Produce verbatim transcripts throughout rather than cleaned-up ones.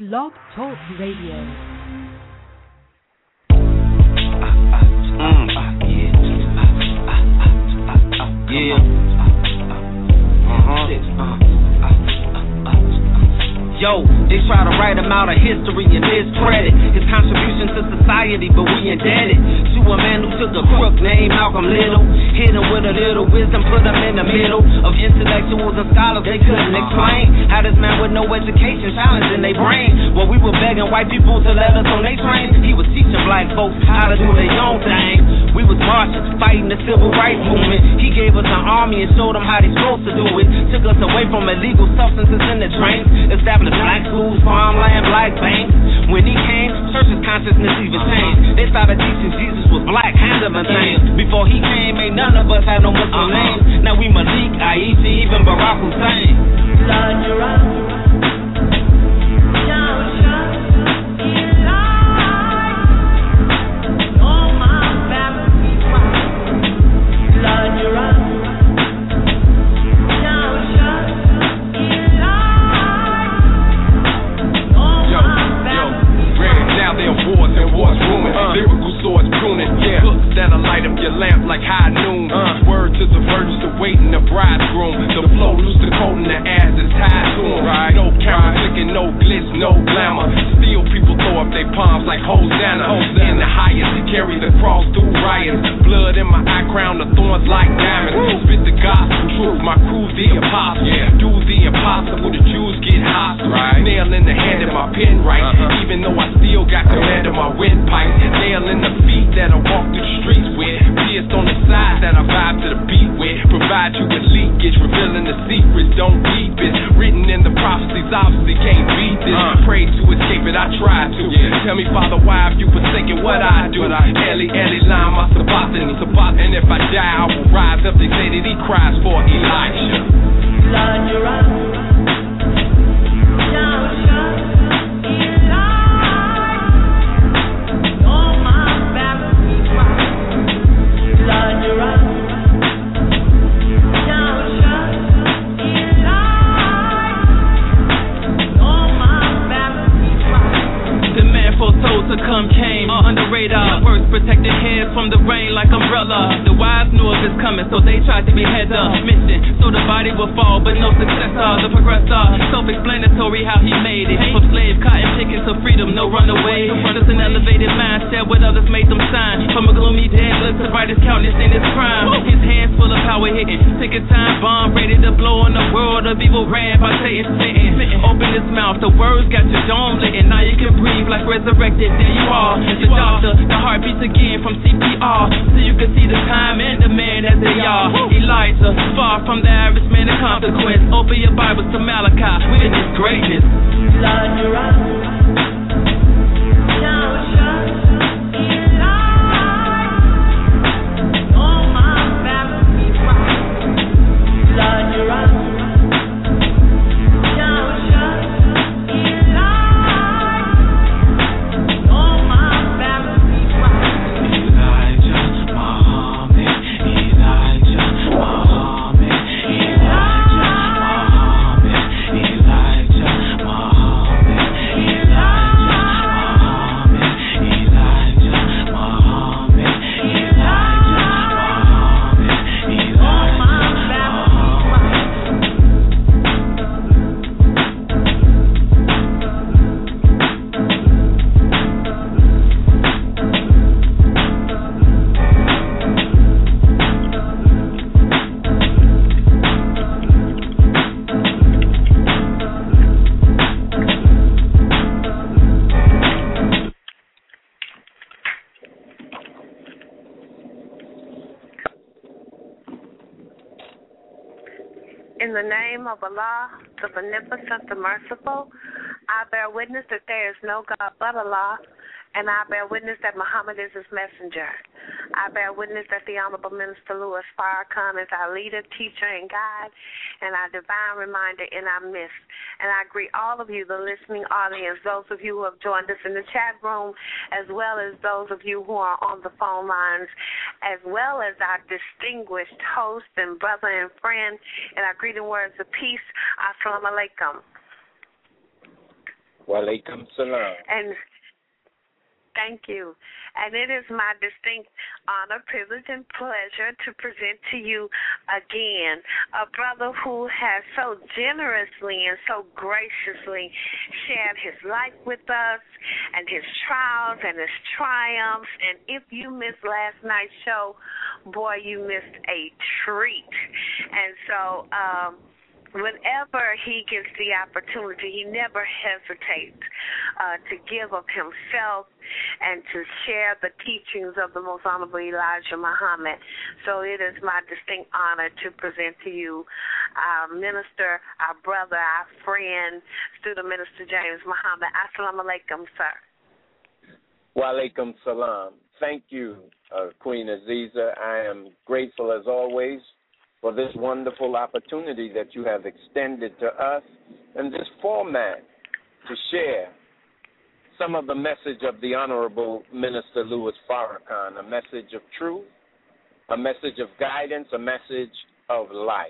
Blog Talk Radio. Mm. Yeah. Uh-huh. Yo, they try to write him out of history and discredit his contribution to society, but we indebted to a man who took a crook named Malcolm Little, hit him with a little wisdom, put him in the middle of intellectuals and scholars. They couldn't explain how this man with no education challenging their brain. While we were begging white people to let us on their train, he was teaching black folks how to do their own thing. We was marching, fighting the civil rights movement. He gave us an army and showed them how they supposed to do it. Took us away from illegal substances in the drains, established black schools, farmland, black banks. When he came, church's consciousness even changed. They started teaching Jesus was black, hand of a thing. Before he came, ain't none of us had no Muslim names. Now we Malik, Aisha, even Barack Hussein. Lord, you're right. Lyrical swords pruning, yeah. Hooks that'll light up your lamp like high noon. Uh. Word to the virgins to waiting the bridegroom. The flow loose the coat in the ass is tied to him. Right. No camera clicking, no glitz, no glamour. Still people throw up their palms like Hosanna. Hosanna. In the highest, he carried the cross through riots. Blood in my eye, crown the thorns like diamonds. Woo. Spit the gospel truth, my crew's the apostle. Yeah. Do the impossible, the Jews get hostile. Right. Nail in the hand of my pen right. Uh-huh. Even though I still got command of my windpipe. Nail in the feet that I walk through the streets with. Pierced on the side that I vibe to the beat with. Provide you with leakage, revealing the secrets, don't keep it. Written in the prophecies, obviously can't beat this. Uh. Pray to escape it, I try to. Yeah. Tell me, Father, why have you forsaken what I do? Eli, Eli, lama, sabatani, sabat. And if I die, I will rise up. They say that he cries for Elijah. Lord, you're right. To come came uh, under radar. Words protected heads from the rain like umbrella. The wise knew of his coming, so they tried to behead the mission. So the body would fall, but no successor. The progressor, self-explanatory how he made it. From slave cotton chicken to freedom, no runaway. Just an elevated mindset, what others made them shine. From a gloomy dead look to brightest countenance in his crime. His hands full of power hitting, tick a time bomb ready to blow on the world of evil ran by Satan spitting. Open his mouth, the words got your dome lit, and now you can breathe like resurrected. There you are, the doctor, the heart beats again from C P R, so you can see the time and the man as they are. Elijah, far from the average man of consequence. Open your Bibles to Malachi, witness greatness. Lord, you're right. In the name of Allah, the Beneficent, the Merciful, I bear witness that there is no God but Allah, and I bear witness that Muhammad is his messenger. I bear witness that the Honorable Minister Louis Farrakhan is our leader, teacher, and guide, and our divine reminder in our midst. And I greet all of you, the listening audience, those of you who have joined us in the chat room, as well as those of you who are on the phone lines, as well as our distinguished host and brother and friend, and our greeting words of peace. Assalamu alaikum. Walaikum salam. And thank you. And it is my distinct honor, privilege, and pleasure to present to you again a brother who has so generously and so graciously shared his life with us and his trials and his triumphs. And if you missed last night's show, boy, you missed a treat. And so, um, whenever he gets the opportunity, he never hesitates uh, to give of himself and to share the teachings of the Most Honorable Elijah Muhammad. So it is my distinct honor to present to you our minister, our brother, our friend, Student Minister James Muhammad. Assalamu alaikum, sir. Wa alaikum salam. Thank you, uh, Queen Aziza. I am grateful as always for this wonderful opportunity that you have extended to us and this format to share some of the message of the Honorable Minister Louis Farrakhan, a message of truth, a message of guidance, a message of life.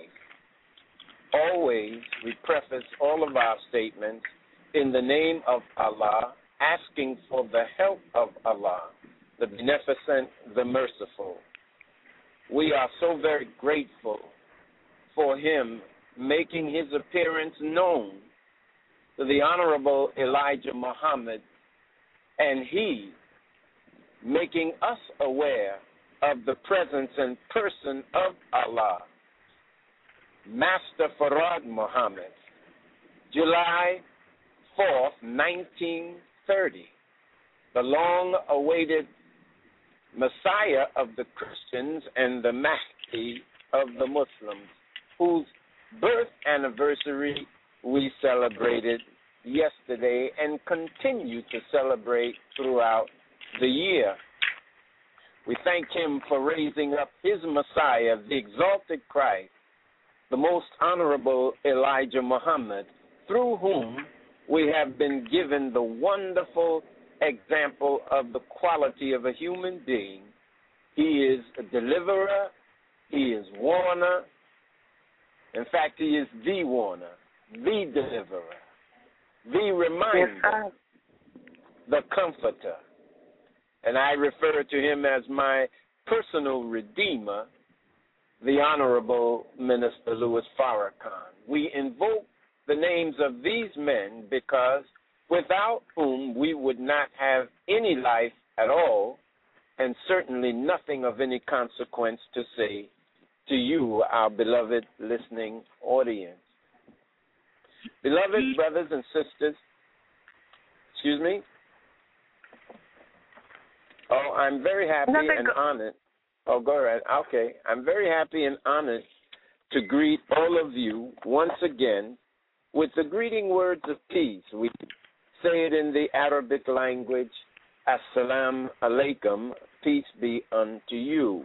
Always, we preface all of our statements in the name of Allah, asking for the help of Allah, the Beneficent, the Merciful. We are so very grateful for him making his appearance known to the Honorable Elijah Muhammad, and he making us aware of the presence and person of Allah, Master Farad Muhammad, July fourth, nineteen thirty, the long-awaited Messiah of the Christians and the Mahdi of the Muslims, whose birth anniversary we celebrated yesterday and continue to celebrate throughout the year. We thank him for raising up his Messiah, the exalted Christ, the most honorable Elijah Muhammad, through whom we have been given the wonderful example of the quality of a human being. He is a deliverer. He is warner. In fact, he is the warner, the deliverer, the reminder, the comforter. And I refer to him as my personal redeemer, the Honorable Minister Louis Farrakhan. We invoke the names of these men because without whom we would not have any life at all, and certainly nothing of any consequence to say to you, our beloved listening audience. Beloved brothers and sisters, excuse me? Oh, I'm very happy Nothing and go- honored. Oh, go ahead. Okay. I'm very happy and honored to greet all of you once again with the greeting words of peace. We say it in the Arabic language, Assalamu alaikum, peace be unto you.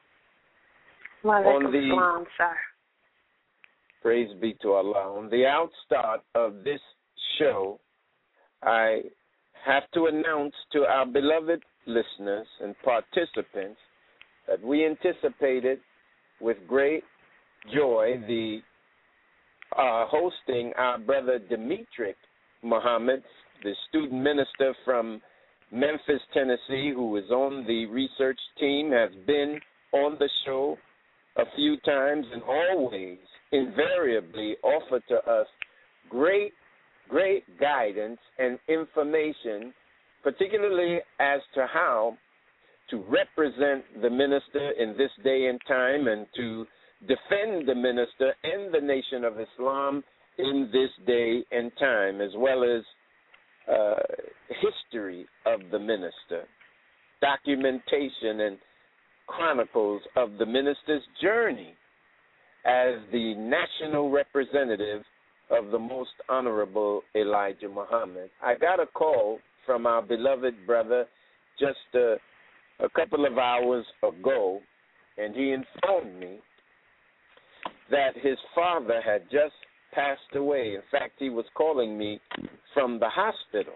On the salam, sir. Praise be to Allah. On the outstart of this show, I have to announce to our beloved listeners and participants that we anticipated with great joy the uh, hosting our brother Demetric Muhammad, the student minister from Memphis, Tennessee, who is on the research team, has been on the show a few times and always invariably offered to us great, great guidance and information, particularly as to how to represent the minister in this day and time and to defend the minister and the nation of Islam in this day and time, as well as uh, history of the minister, documentation and chronicles of the minister's journey as the national representative of the most honorable Elijah Muhammad. I got a call from our beloved brother just a, a couple of hours ago, and he informed me that his father had just passed away. In fact, he was calling me from the hospital.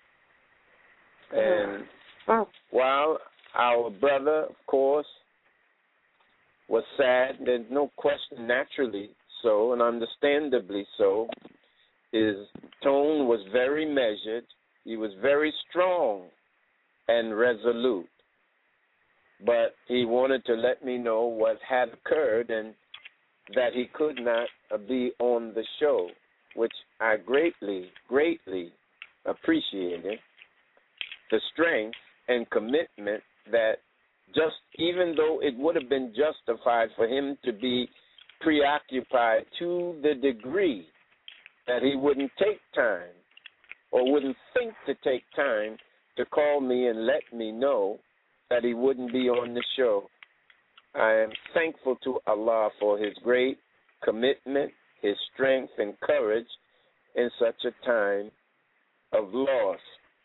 And Oh. while our brother, of course, was sad, there's no question, naturally so, and understandably so, His tone was very measured. He was very strong and resolute. But he wanted to let me know what had occurred and that he could not be on the show, which I greatly, greatly appreciated. The strength and commitment that just even though it would have been justified for him to be preoccupied to the degree that he wouldn't take time or wouldn't think to take time to call me and let me know that he wouldn't be on the show. I am thankful to Allah for his great commitment, his strength and courage in such a time of loss.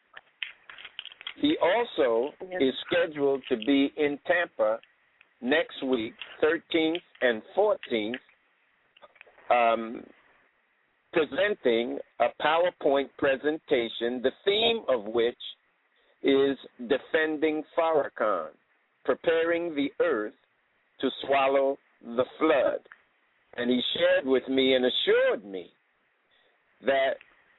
He also yes. is scheduled to be in Tampa next week, thirteenth and fourteenth, um, presenting a PowerPoint presentation, the theme of which is Defending Farrakhan, Preparing the Earth to Swallow the Flood. And he shared with me and assured me that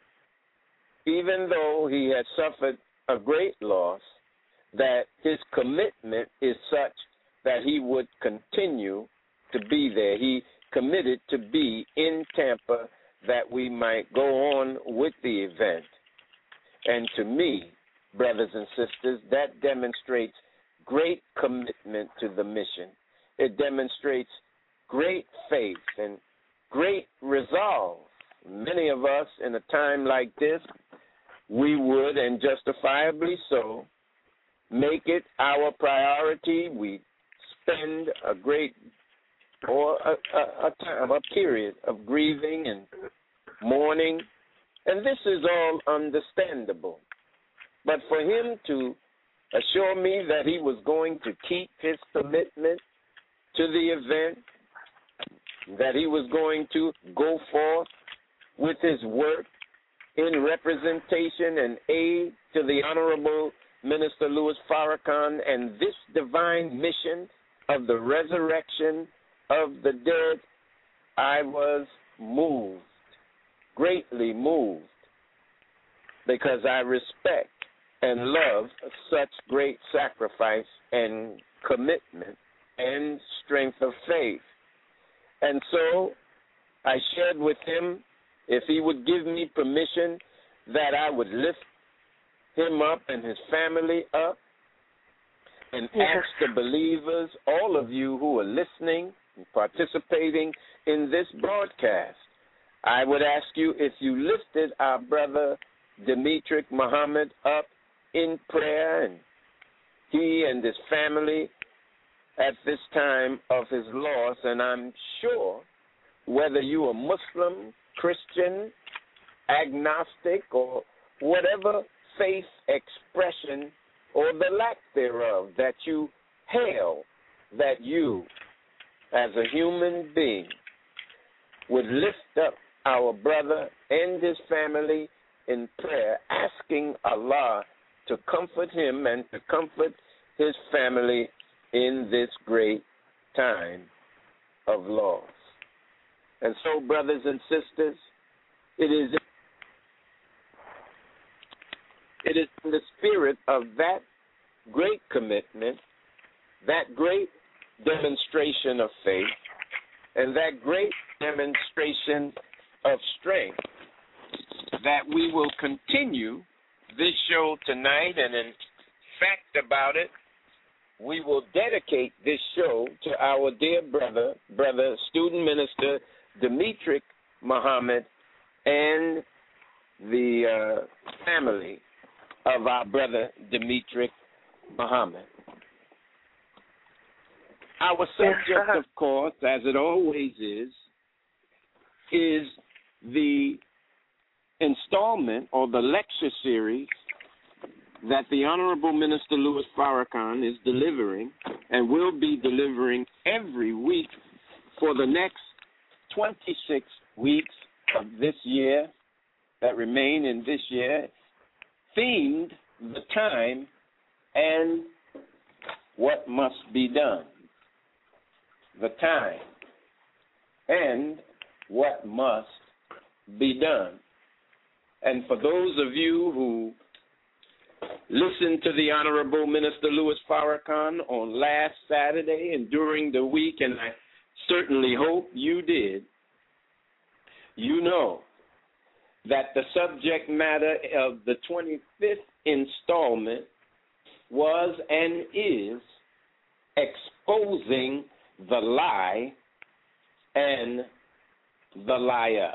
even though he had suffered a great loss, that his commitment is such that he would continue to be there. He committed to be in Tampa that we might go on with the event. And to me, brothers and sisters, that demonstrates great commitment to the mission. It demonstrates great faith and great resolve. Many of us in a time like this, we would, and justifiably so, make it our priority. We spend a great or a, a, a time, a period of grieving and mourning, and this is all understandable. But for him to assure me that he was going to keep his commitment to the event, that he was going to go forth with his work in representation and aid to the Honorable Minister Louis Farrakhan and this divine mission of the resurrection of the dead, I was moved, greatly moved, because I respect and love such great sacrifice and commitment and strength of faith. And so I shared with him if he would give me permission that I would lift him up and his family up and yes. ask the believers, all of you who are listening and participating in this broadcast, I would ask you if you lifted our brother Demetric Muhammad up in prayer, and he and his family at this time of his loss, and I'm sure whether you are Muslim, Christian, agnostic, or whatever faith expression or the lack thereof that you hail, that you, as a human being, would lift up our brother and his family in prayer, asking Allah to comfort him and to comfort his family in this great time of loss. And so, brothers and sisters, it is it is in the spirit of that great commitment, that great demonstration of faith, and that great demonstration of strength that we will continue this show tonight. And in fact about it, we will dedicate this show to our dear brother, brother student minister Demetric Muhammad and the uh, family of our brother Demetric Muhammad. Our subject, of course, as it always is, is the installment or the lecture series that the Honorable Minister Louis Farrakhan is delivering and will be delivering every week for the next twenty-six weeks of this year that remain in this year, themed the time and what must be done. The time and what must be done. And for those of you who listened to the Honorable Minister Louis Farrakhan on last Saturday and during the week, and I certainly hope you did, you know that the subject matter of the twenty-fifth installment was and is exposing the lie and the liar.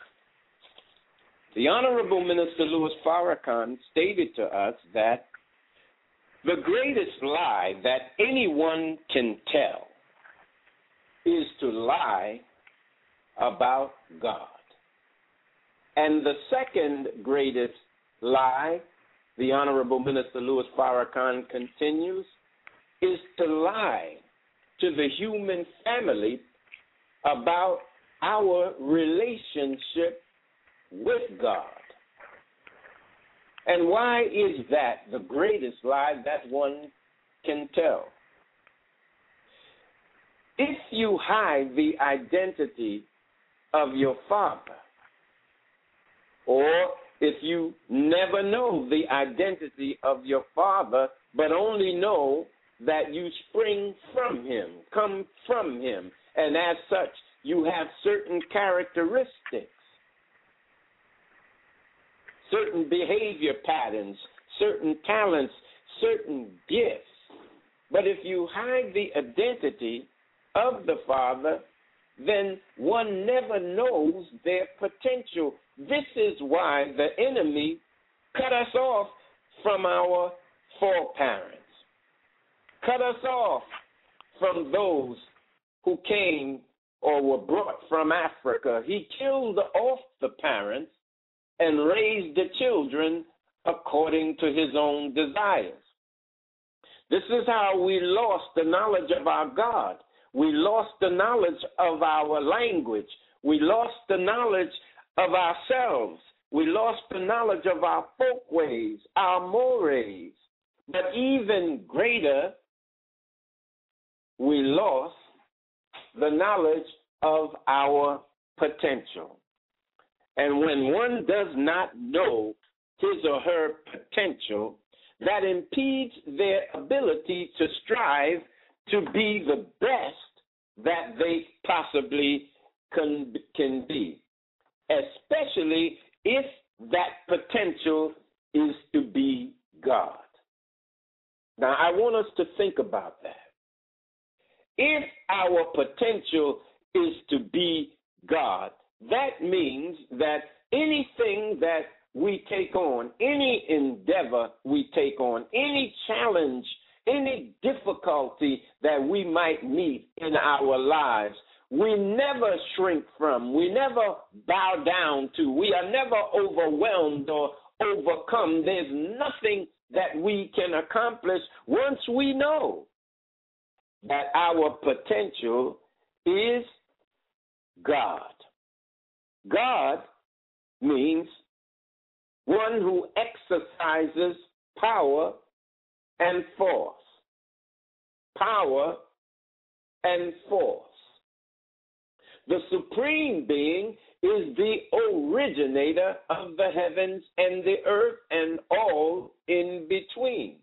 The Honorable Minister Louis Farrakhan stated to us that the greatest lie that anyone can tell is to lie about God. And the second greatest lie, the Honorable Minister Louis Farrakhan continues, is to lie to the human family about our relationship with God. And why is that the greatest lie that one can tell? If you hide the identity of your father, or if you never know the identity of your father, but only know that you spring from him, come from him, and as such, you have certain characteristics, certain behavior patterns, certain talents, certain gifts. But if you hide the identity of the Father, then one never knows their potential. This is why the enemy cut us off from our foreparents, cut us off from those who came or were brought from Africa. He killed off the parents and raised the children according to his own desires. This is how we lost the knowledge of our God. We lost the knowledge of our language. We lost the knowledge of ourselves. We lost the knowledge of our folkways, our mores. But even greater, we lost the knowledge of our potential. And when one does not know his or her potential, that impedes their ability to strive to be the best that they possibly can, can be, especially if that potential is to be God. Now, I want us to think about that. If our potential is to be God, that means that anything that we take on, any endeavor we take on, any challenge, any difficulty that we might meet in our lives, we never shrink from, we never bow down to, we are never overwhelmed or overcome. There's nothing that we can accomplish once we know that our potential is God. God means one who exercises power and force. Power and force. The supreme being is the originator of the heavens and the earth and all in between.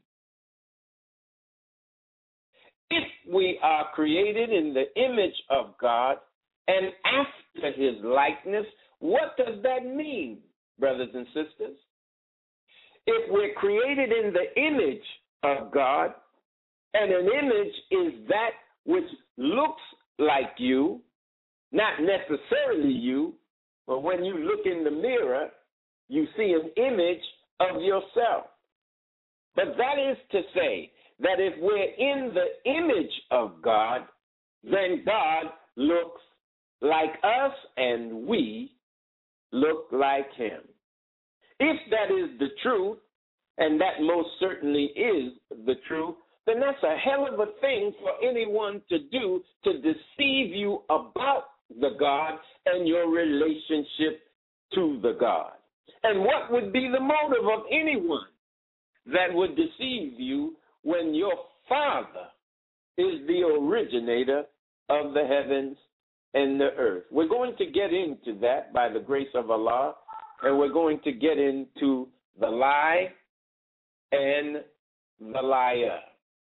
If we are created in the image of God and after his likeness, what does that mean, brothers and sisters? If we're created in the image of God, and an image is that which looks like you, not necessarily you, but when you look in the mirror, you see an image of yourself. But that is to say that if we're in the image of God, then God looks like us and we look like him. If that is the truth, and that most certainly is the truth, then that's a hell of a thing for anyone to do, to deceive you about the God and your relationship to the God. And what would be the motive of anyone that would deceive you when your Father is the originator of the heavens and the earth? We're going to get into that by the grace of Allah and we're going to get into the lie and the liar.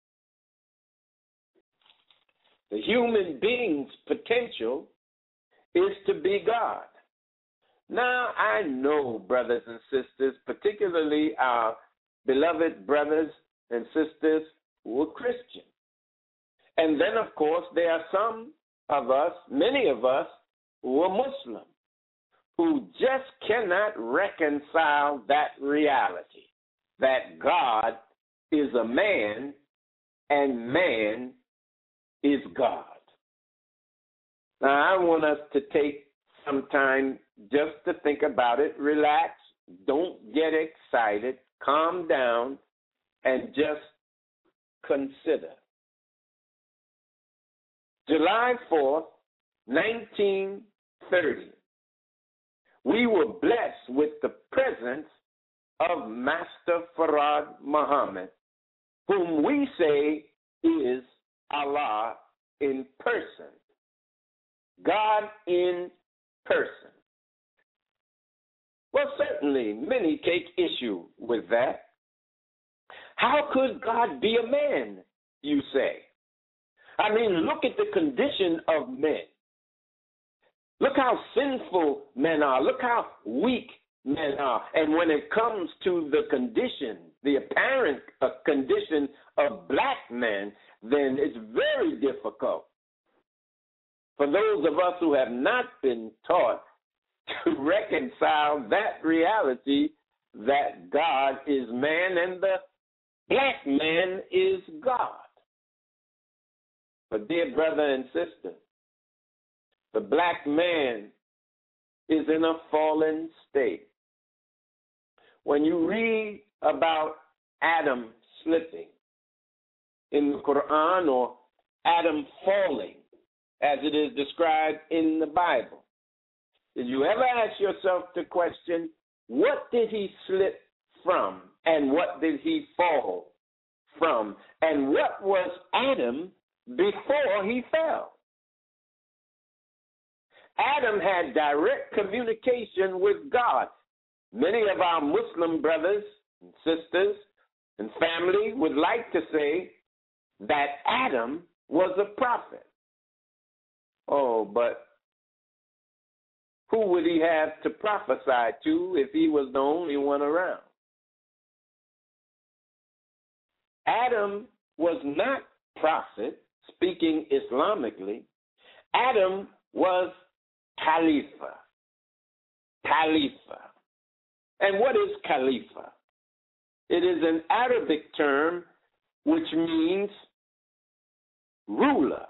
The human being's potential is to be God. Now, I know, brothers and sisters, particularly our beloved brothers and sisters who are Christian. And then, of course, there are some of us, many of us, who are Muslim, who just cannot reconcile that reality, that God is a man and man is God. Now, I want us to take some time just to think about it, relax, don't get excited, calm down, and just consider. July fourth, nineteen thirty, we were blessed with the presence of Master Fard Muhammad, whom we say is Allah in person, God in person. Well, certainly, many take issue with that. How could God be a man, you say? I mean, look at the condition of men. Look how sinful men are. Look how weak men are. And when it comes to the condition, the apparent uh, condition of black men, then it's very difficult for those of us who have not been taught to reconcile that reality that God is man and the black man is God. But dear brother and sister, the black man is in a fallen state. When you read about Adam slipping in the Quran, or Adam falling, as it is described in the Bible, did you ever ask yourself the question, what did he slip from, and what did he fall from, and what was Adam before he fell? Adam had direct communication with God. Many of our Muslim brothers and sisters and family would like to say that Adam was a prophet. Oh, but who would he have to prophesy to if he was the only one around? Adam was not prophet, speaking Islamically. Adam was Khalifa. Khalifa. And what is Khalifa? It is an Arabic term which means ruler.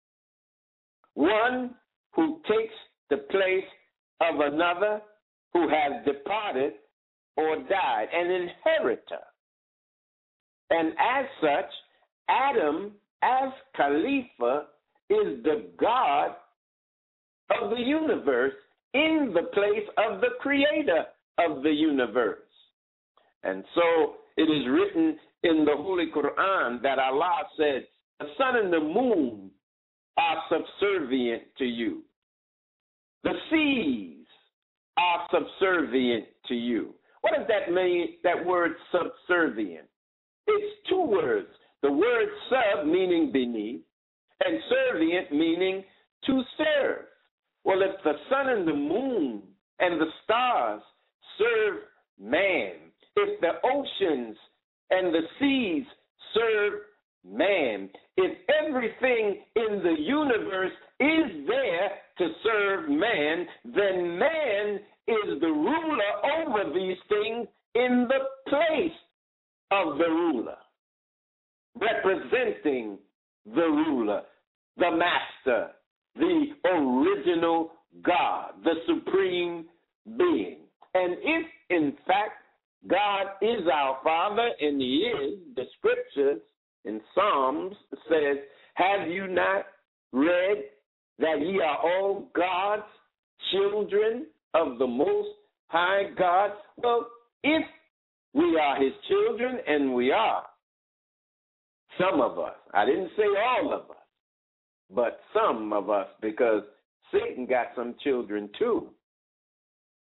One who takes the place of another who has departed or died, an inheritor. And as such, Adam, as Khalifa, is the God of the universe in the place of the creator of the universe. And so it is written in the Holy Quran that Allah said, the sun and the moon are subservient to you. The seas are subservient to you. What does that mean, that word subservient? It's two words. The word sub meaning beneath, and servient meaning to serve. Well, if the sun and the moon and the stars serve man, if the oceans and the seas serve man, if everything in the universe is there to serve man, then man is the ruler over these things in the place of the ruler, representing the ruler, the master, the original God, the supreme being. And if, in fact, God is our Father, and he is, the scriptures in Psalms says, have you not read that ye are all God's children of the Most High God? Well, if we are his children, and we are, some of us, I didn't say all of us, but some of us, because Satan got some children too.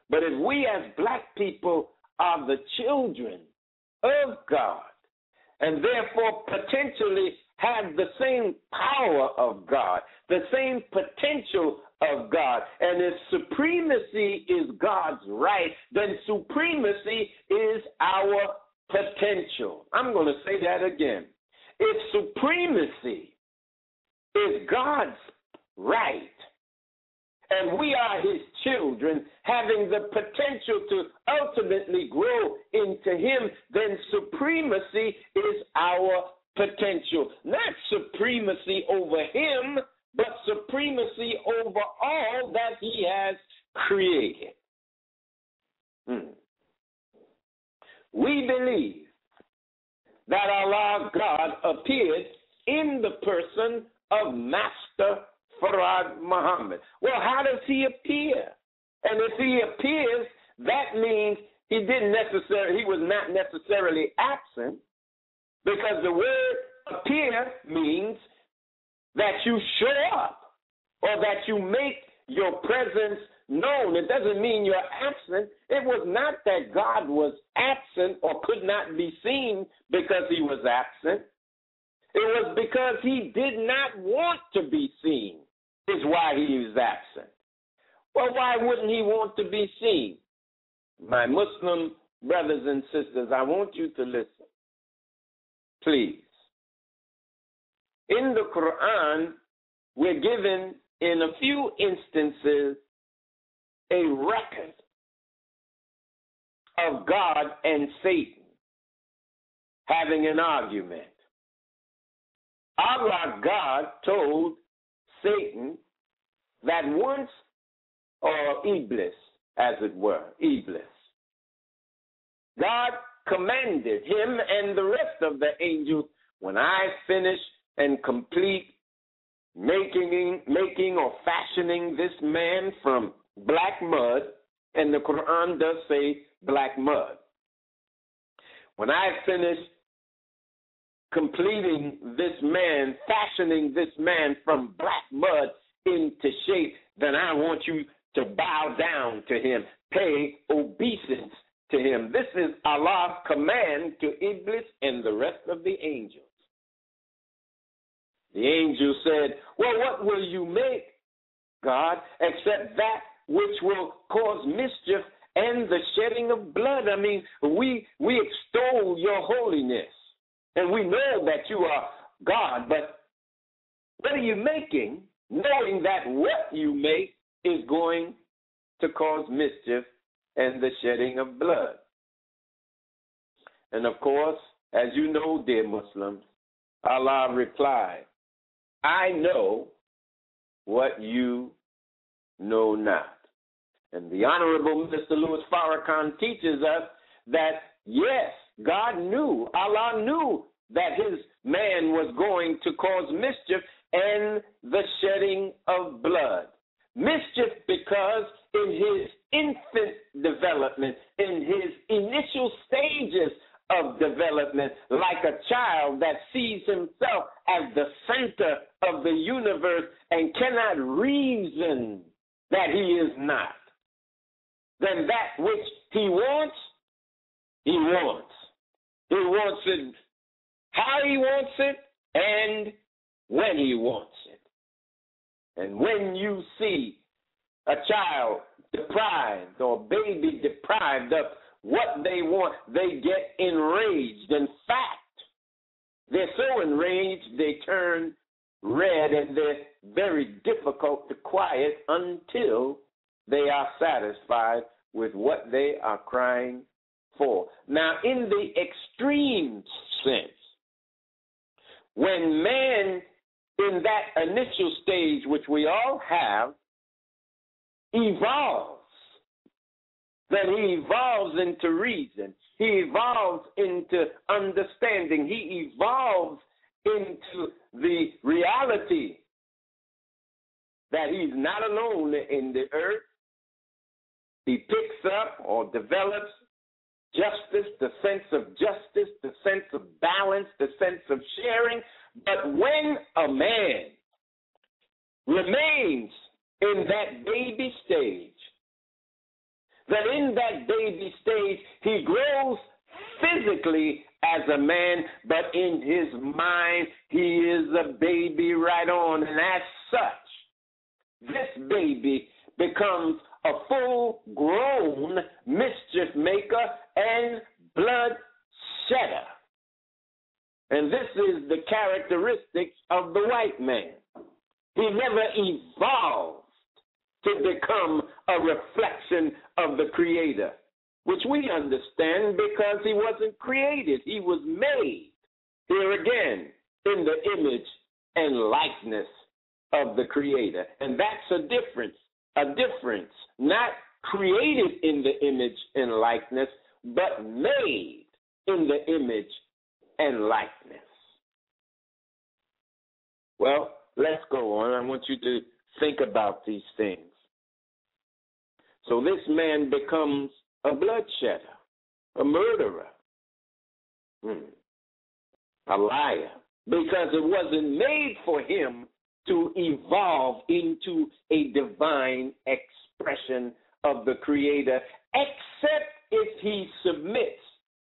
But if we as black people are the children of God, and therefore potentially have the same power of God, the same potential of God, and if supremacy is God's right, then supremacy is our potential. I'm going to say that again. If supremacy is God's right, and we are his children, having the potential to ultimately grow into him, then supremacy is our potential. Not supremacy over him, but supremacy over all that he has created. Hmm. We believe that Allah God appeared in the person of Master Fard Muhammad. Well, how does he appear? And if he appears, that means he didn't necessarily, he was not necessarily absent, because the word appear means that you show up or that you make your presence known. It doesn't mean you're absent. It was not that God was absent or could not be seen because he was absent. It was because he did not want to be seen is why he was absent. Well, why wouldn't he want to be seen? My Muslim brothers and sisters, I want you to listen. Please. In the Quran, we're given in a few instances a record of God and Satan having an argument. Allah God told Satan that once, or Iblis, as it were, Iblis, God commanded him and the rest of the angels, when I finish and complete making, making or fashioning this man from black mud, and the Quran does say black mud. When I finish completing this man, fashioning this man from black mud into shape, then I want you to bow down to him, pay obeisance to him. This is Allah's command to Iblis and the rest of the angels. The angel said, well, what will you make, God, except that which will cause mischief and the shedding of blood? I mean, we we extol your holiness, and we know that you are God, but what are you making, knowing that what you make is going to cause mischief and the shedding of blood? And of course, as you know, dear Muslims, Allah replied, I know what you know not. And the Honorable Mister Louis Farrakhan teaches us that, yes, God knew, Allah knew that his man was going to cause mischief and the shedding of blood. Mischief because in his infant development, in his initial stages of development, like a child that sees himself as the center of the universe and cannot reason that he is not, then that which he wants, he wants. He wants it how he wants it and when he wants it. And when you see a child deprived or baby deprived of what they want, they get enraged. In fact, they're so enraged they turn red, and they're very difficult to quiet until they are satisfied with what they are crying for. Now, in the extreme sense, when man in that initial stage, which we all have, evolves, then he evolves into reason. He evolves into understanding. He evolves into the reality that he's not alone in the earth. He picks up or develops justice, the sense of justice, the sense of balance, the sense of sharing. But when a man remains in that baby stage, that in that baby stage, he grows physically as a man, but in his mind, he is a baby right on. And as such, this baby becomes a full-grown mischief maker and blood shedder. And this is the characteristics of the white man. He never evolved to become a reflection of the Creator, which we understand because he wasn't created. He was made, here again, in the image and likeness of the Creator. And that's a difference, a difference, not created in the image and likeness, but made in the image and likeness. Well, let's go on. I want you to think about these things. So this man becomes a bloodshedder, a murderer, hmm. a liar, because it wasn't made for him to evolve into a divine expression of the Creator, except if he submits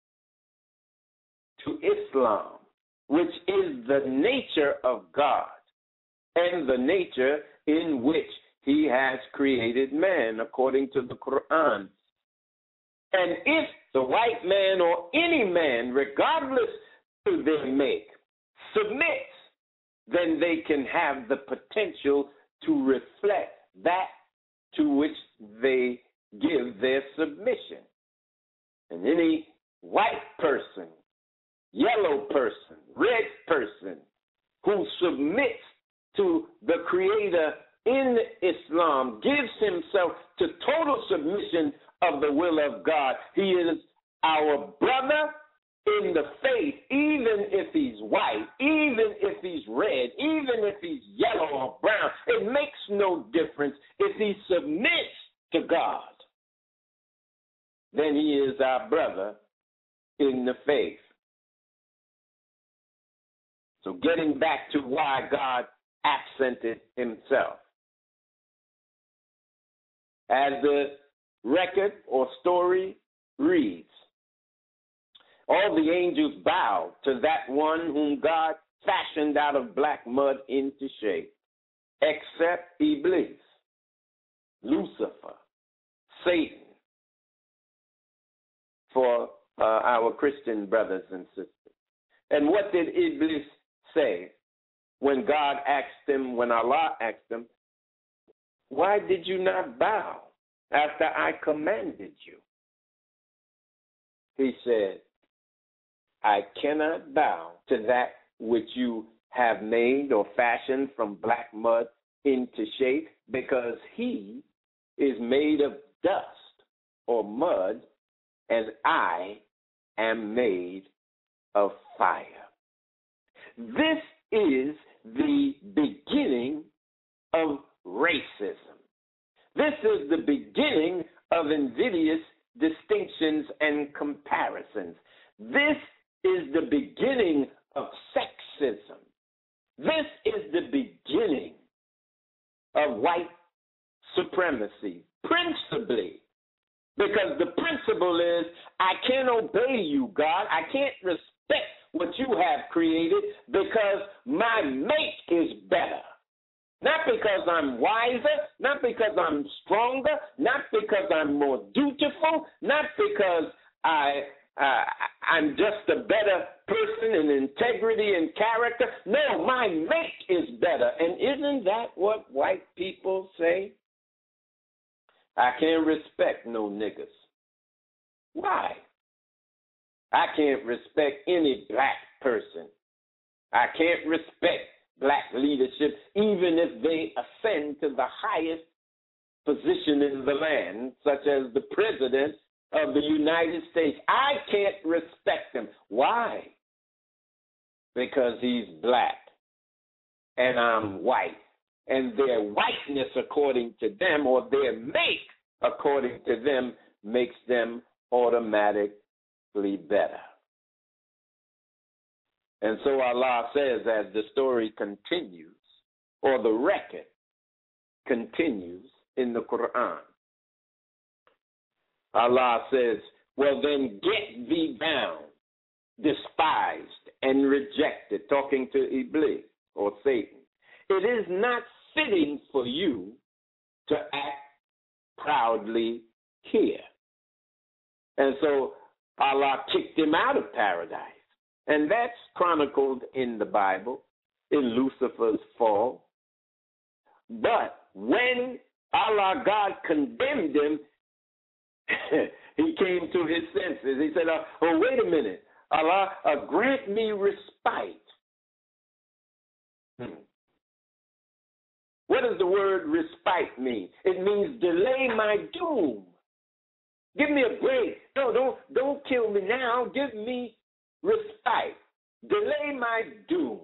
to Islam, which is the nature of God and the nature in which he has created man, according to the Quran. And if the white man or any man, regardless of their make, submits, then they can have the potential to reflect that to which they give their submission. And any white person, yellow person, red person who submits to the Creator in Islam, gives himself to total submission of the will of God. He is our brother in the faith, even if he's white, even if he's red, even if he's yellow or brown. It makes no difference. If he submits to God, then he is our brother in the faith. So getting back to why God absented himself. As the record or story reads, all the angels bowed to that one whom God fashioned out of black mud into shape, except Iblis, Lucifer, Satan, for uh, our Christian brothers and sisters. And what did Iblis say when God asked him, when Allah asked him, why did you not bow after I commanded you? He said, I cannot bow to that which you have made or fashioned from black mud into shape, because he is made of dust or mud, and I am made of fire. This is the beginning of racism. This is the beginning of invidious distinctions and comparisons. This is the beginning of sexism. This is the beginning of white supremacy, principally, because the principle is, I can't obey you, God. I can't respect what you have created because my mate is better. Not because I'm wiser, not because I'm stronger, not because I'm more dutiful, not because I, uh, I'm just a better person in integrity and character. No, my mate is better. And isn't that what white people say? I can't respect no niggas. Why? I can't respect any black person. I can't respect black leadership, even if they ascend to the highest position in the land, such as the President of the United States. I can't respect him. Why? Because he's black and I'm white. And their whiteness, according to them, or their make, according to them, makes them automatically better. And so Allah says, as the story continues, or the record continues in the Quran, Allah says, well, then get thee bound, despised and rejected, talking to Iblis or Satan. It is not fitting for you to act proudly here. And so Allah kicked him out of paradise. And that's chronicled in the Bible, in Lucifer's fall. But when Allah, God, condemned him, he came to his senses. He said, oh, oh wait a minute. Allah, uh, grant me respite. Hmm. What does the word respite mean? It means delay my doom. Give me a break. No, don't, don't kill me now. Give me respite. Delay my doom.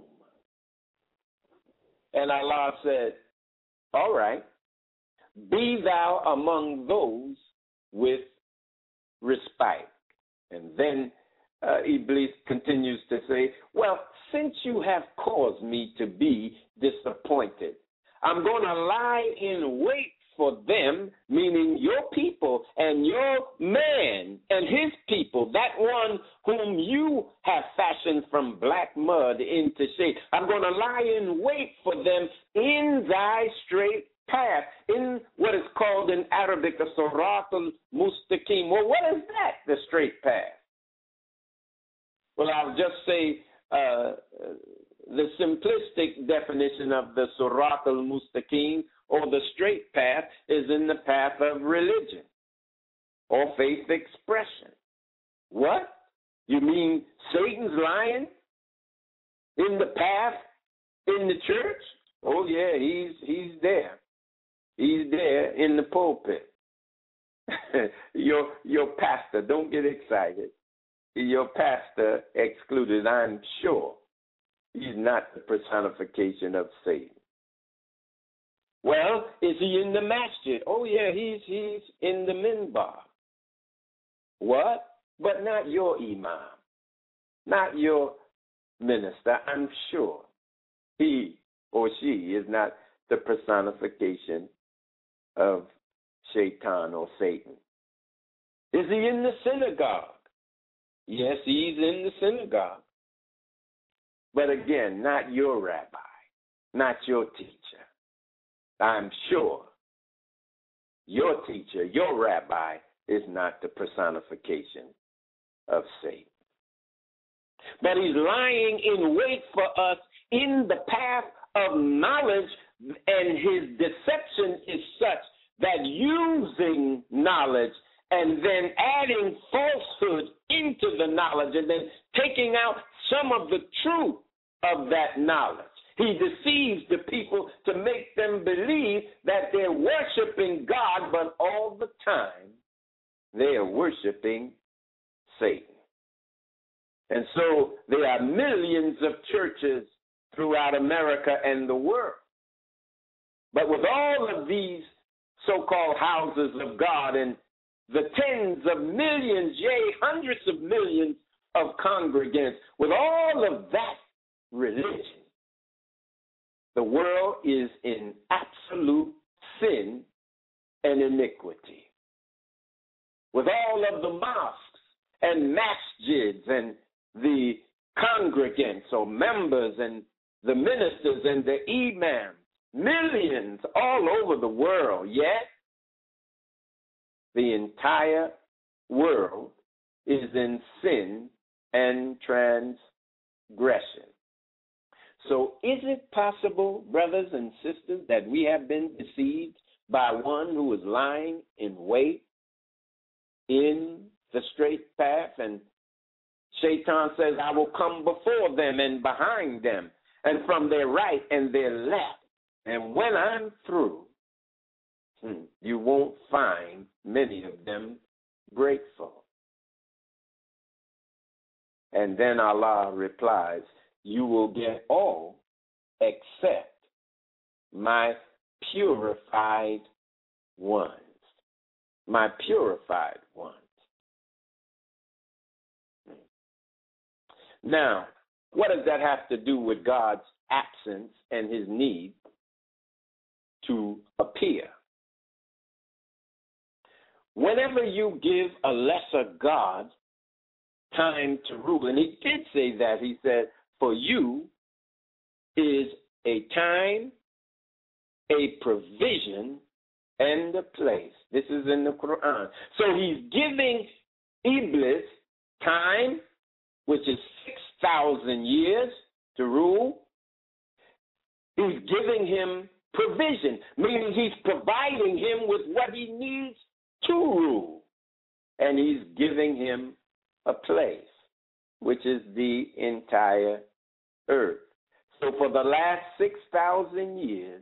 And Allah said, all right, be thou among those with respite. And then uh, Iblis continues to say, well, since you have caused me to be disappointed, I'm going to lie in wait for them, meaning your people and your man and his people, that one whom you have fashioned from black mud into shape. I'm going to lie in wait for them in thy straight path, in what is called in Arabic a Sirat al-Mustaqim. Well, what is that, the straight path? Well, I'll just say uh, the simplistic definition of the Sirat al-Mustaqim, or the straight path, is in the path of religion or faith expression. What? You mean Satan's lying in the path in the church? Oh yeah, he's he's there. He's there in the pulpit. your your pastor, don't get excited. Your pastor excluded, I'm sure. He's not the personification of Satan. Well, is he in the masjid? Oh yeah, he's he's in the minbar. What? But not your imam, not your minister. I'm sure he or she is not the personification of Shaitan or Satan. Is he in the synagogue? Yes, he's in the synagogue. But again, not your rabbi, not your teacher. I'm sure your teacher, your rabbi, is not the personification of Satan. But he's lying in wait for us in the path of knowledge, and his deception is such that using knowledge and then adding falsehood into the knowledge and then taking out some of the truth of that knowledge. He deceives the people to make them believe that they're worshiping God, but all the time they are worshiping Satan. And so there are millions of churches throughout America and the world. But with all of these so-called houses of God and the tens of millions, yea, hundreds of millions of congregants, with all of that religion, the world is in absolute sin and iniquity. With all of the mosques and masjids and the congregants or members and the ministers and the imams, millions all over the world, yet the entire world is in sin and transgression. So is it possible, brothers and sisters, that we have been deceived by one who is lying in wait in the straight path? And Shaitan says, I will come before them and behind them and from their right and their left. And when I'm through, you won't find many of them grateful. And then Allah replies, you will get all except my purified ones. My purified ones. Now, what does that have to do with God's absence and his need to appear? whenever you give a lesser god time to rule, and he did say that, he said, for you is a time, a provision, and a place. This is in the Quran. So he's giving Iblis time, which is six thousand years to rule. He's giving him provision, meaning he's providing him with what he needs to rule. And he's giving him a place, which is the entire earth. So for the last six thousand years,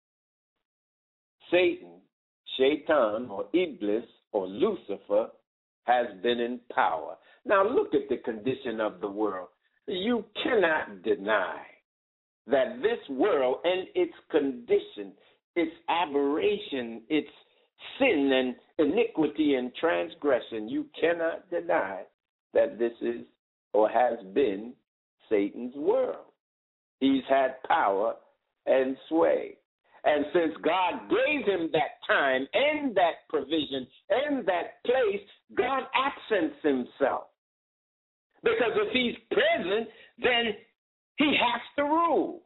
Satan, Shaitan, or Iblis, or Lucifer, has been in power. Now look at the condition of the world. You cannot deny that this world and its condition, its aberration, its sin and iniquity and transgression, you cannot deny that this is or has been Satan's world. He's had power and sway. And since God gave him that time and that provision and that place, God absents himself. Because if he's present, then he has to rule.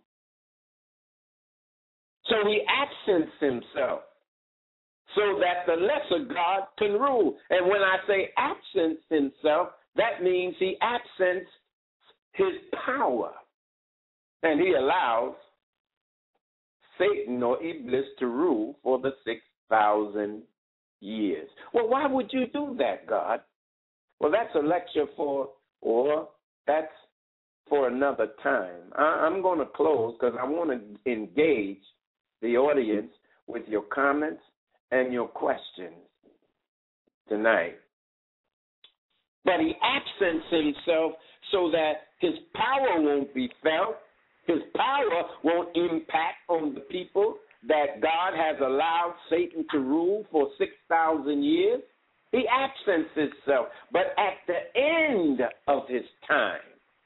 So he absents himself so that the lesser God can rule. And when I say absents himself, that means he absents his power. And he allows Satan or Iblis to rule for the six thousand years. Well, why would you do that, God? Well, that's a lecture for, or that's for another time. I, I'm going to close because I want to engage the audience with your comments and your questions tonight. But he absents himself so that his power won't be felt. His power won't impact on the people that God has allowed Satan to rule for six thousand years. He absents himself. But at the end of his time,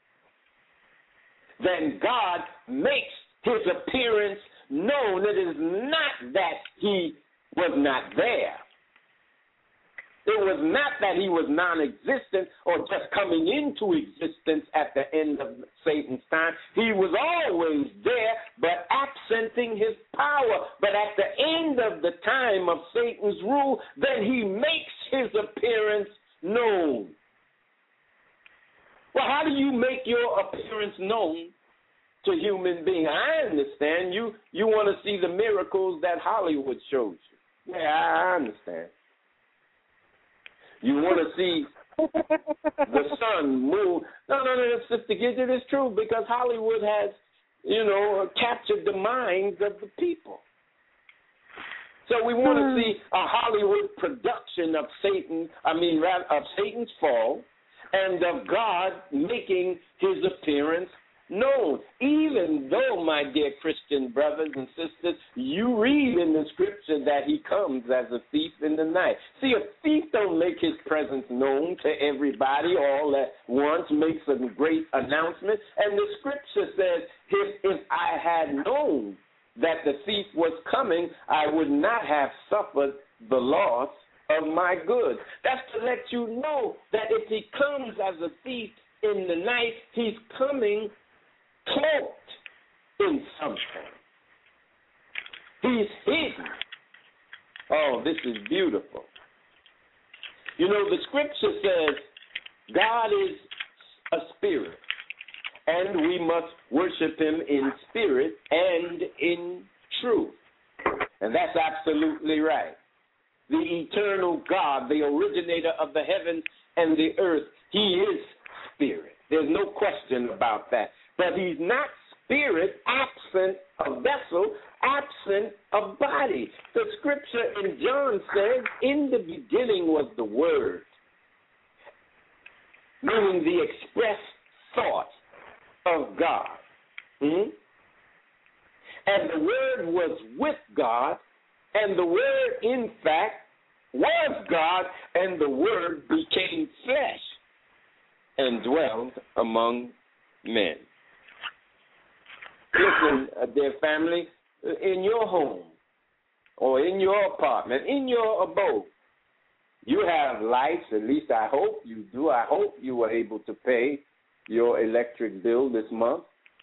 then God makes his appearance known. It is not that he was not there. It was not that he was non-existent or just coming into existence at the end of Satan's time. He was always there, but absenting his power. But at the end of the time of Satan's rule, then he makes his appearance known. Well, how do you make your appearance known to human beings? I understand you, you want to see the miracles that Hollywood shows you. Yeah, I understand. You want to see the sun move. No, no, no, Sister Gidget, it's true because Hollywood has, you know, captured the minds of the people. So we want to see a Hollywood production of Satan, I mean, of Satan's fall and of God making his appearance known, even though, my dear Christian brothers and sisters, you read in the scripture that he comes as a thief in the night. See, a thief don't make his presence known to everybody all at once, makes a great announcement. And the scripture says, if, if I had known that the thief was coming, I would not have suffered the loss of my goods. That's to let you know that if he comes as a thief in the night, he's coming cloaked in something. He's hidden. Oh, this is beautiful. You know, the scripture says God is a spirit, and we must worship him in spirit and in truth. And that's absolutely right. The eternal God, the originator of the heavens and the earth, he is spirit. There's no question about that. But he's not spirit absent a vessel, absent a body. The scripture in John says, in the beginning was the Word, meaning the express thought of God. Hmm? And the Word was with God, and the Word, in fact, was God, and the Word became flesh and dwelled among men. Listen, uh, dear family, in your home or in your apartment, in your abode, You have lights, at least I hope you do. I hope you were able to pay your electric bill this month.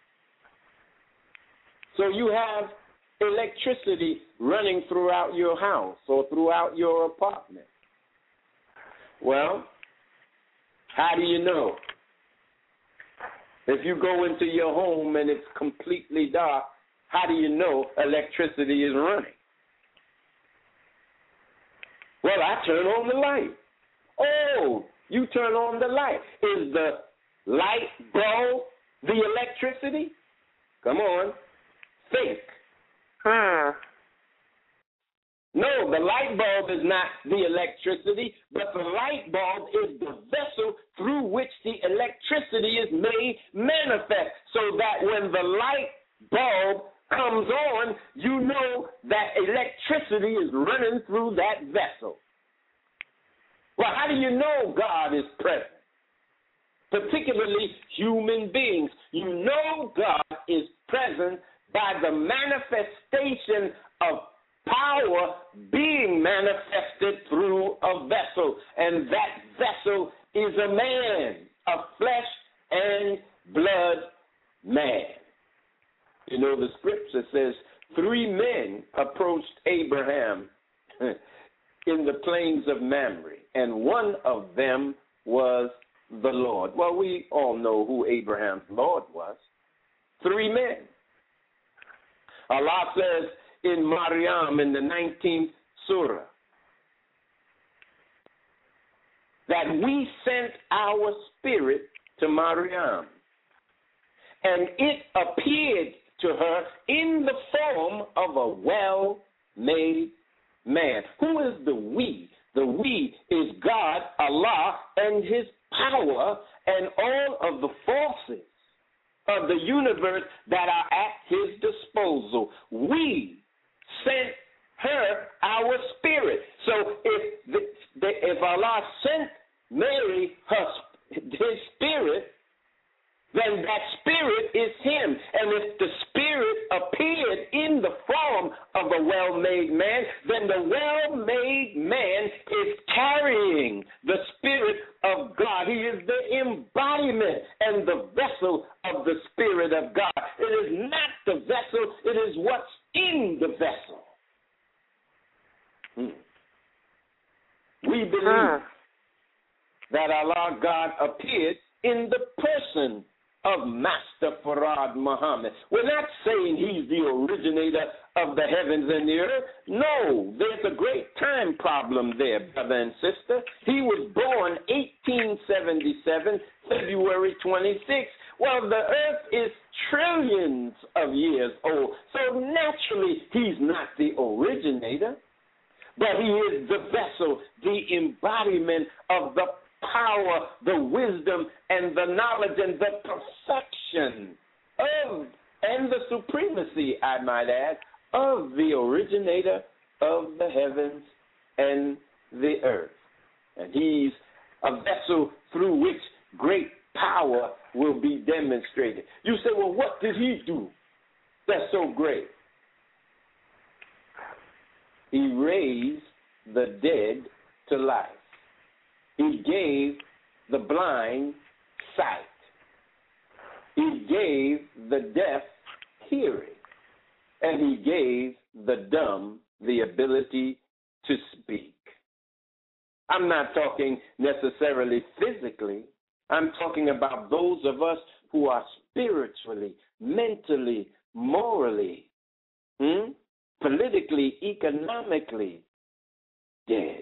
So you have electricity running throughout your house or throughout your apartment. Well, how do you know? If you go into your home and it's completely dark, how do you know electricity is running? Well, I turn on the light. Oh, you turn on the light. Is the light bulb the electricity? Come on. Think. Hmm. No, the light bulb is not the electricity, but the light bulb is the vessel through which the electricity is made manifest, so that when the light bulb comes on, you know that electricity is running through that vessel. Well, how do you know God is present? Particularly human beings. You know God is present by the manifestation of power being manifested through a vessel. And that vessel is a man, a flesh and blood man. You know, the scripture says three men approached Abraham in the plains of Mamre, and one of them was the Lord. Well, we all know who Abraham's Lord was. Three men. Allah says in Maryam in the nineteenth surah that we sent our spirit to Maryam, and it appeared to her in the form of a well-made man. Who is the we? The we is God, Allah, and his power and all of the forces of the universe that are at his disposal. We sent her our spirit. So if the, the, if Allah sent Mary her his spirit, then that spirit is him. And if the spirit appeared in the form of a well-made man, then the well-made man is carrying the spirit of God. He is the embodiment and the vessel of the spirit of God. It is not the vessel, it is what's in the vessel. Hmm. We believe huh. that Allah God appeared in the person of Master Farad Muhammad. We're not saying he's the originator of the heavens and the earth. No, there's a great time problem there, brother and sister. He was born eighteen seventy-seven, February twenty-sixth. Well, the earth is trillions of years old, so naturally he's not the originator, but he is the vessel, the embodiment of the power, the wisdom, and the knowledge, and the perfection of, and the supremacy, I might add, of the originator of the heavens and the earth. And he's a vessel through which great power will be demonstrated. You say, well, what did he do that's so great? He raised the dead to life. He gave the blind sight. He gave the deaf hearing. And he gave the dumb the ability to speak. I'm not talking necessarily physically. I'm talking about those of us who are spiritually, mentally, morally, hmm, politically, economically dead.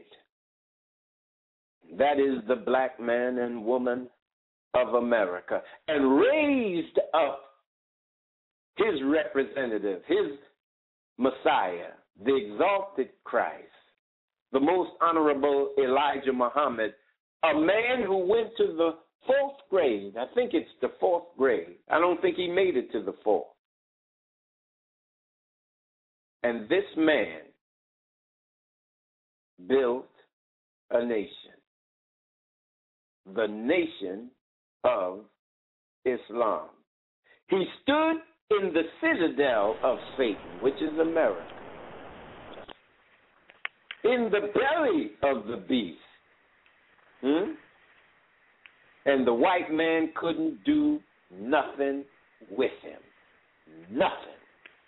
That is the black man and woman of America. And raised up his representative, his Messiah, the exalted Christ, the most honorable Elijah Muhammad, a man who went to the fourth grade. I think it's the fourth grade. I don't think he made it to the fourth. And this man built a nation. The nation of Islam. He stood in the citadel of Satan, which is America. In the belly of the beast, Hmm? And the white man couldn't do nothing with him. Nothing.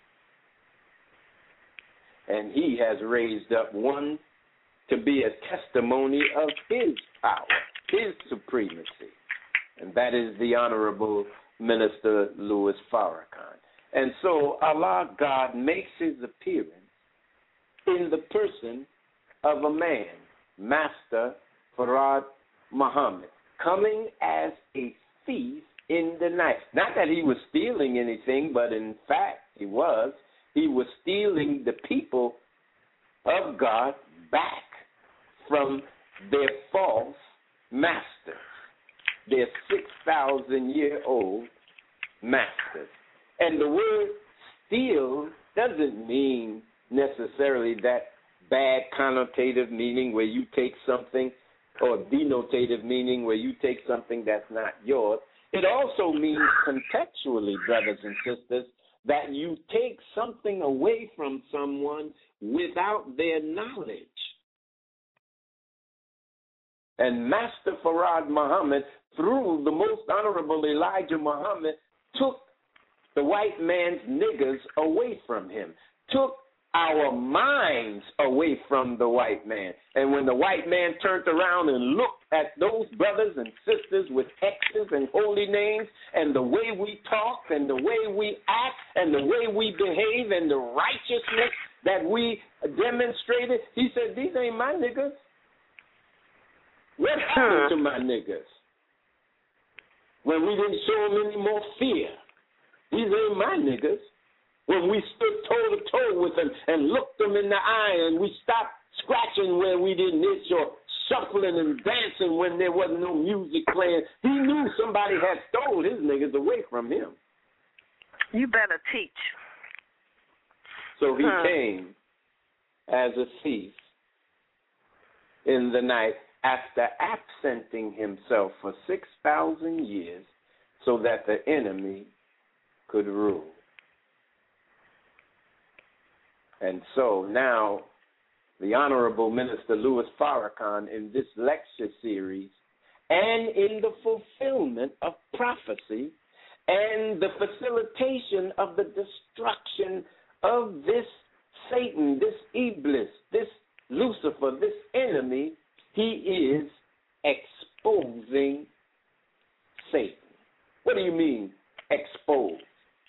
And he has raised up one to be a testimony of his power, his supremacy. And that is the Honorable Minister Louis Farrakhan. And so Allah God makes his appearance in the person of a man, Master Fard Muhammad, coming as a thief in the night. Not that he was stealing anything, but in fact he was. He was stealing the people of God back from their false masters, their six thousand year old masters. And the word steal doesn't mean necessarily that bad connotative meaning where you take something, or denotative meaning where you take something that's not yours. It also means contextually, brothers and sisters, that you take something away from someone without their knowledge. And Master Fard Muhammad, through the most honorable Elijah Muhammad, took the white man's niggers away from him, took our minds away from the white man. And when the white man turned around and looked at those brothers and sisters with X's and holy names, and the way we talk and the way we act and the way we behave and the righteousness that we demonstrated, he said, these ain't my niggas. What happened to my niggas? When we didn't show them any more fear. These ain't my niggas. When we stood toe-to-toe with them and looked them in the eye and we stopped scratching where we didn't itch or shuffling and dancing when there wasn't no music playing, he knew somebody had stole his niggas away from him. You better teach. So he huh. came as a thief in the night after absenting himself for six thousand years so that the enemy could rule. And so now the Honorable Minister Louis Farrakhan, in this lecture series and in the fulfillment of prophecy and the facilitation of the destruction of this Satan, this Iblis, this Lucifer, this enemy, he is exposing Satan. What do you mean, expose?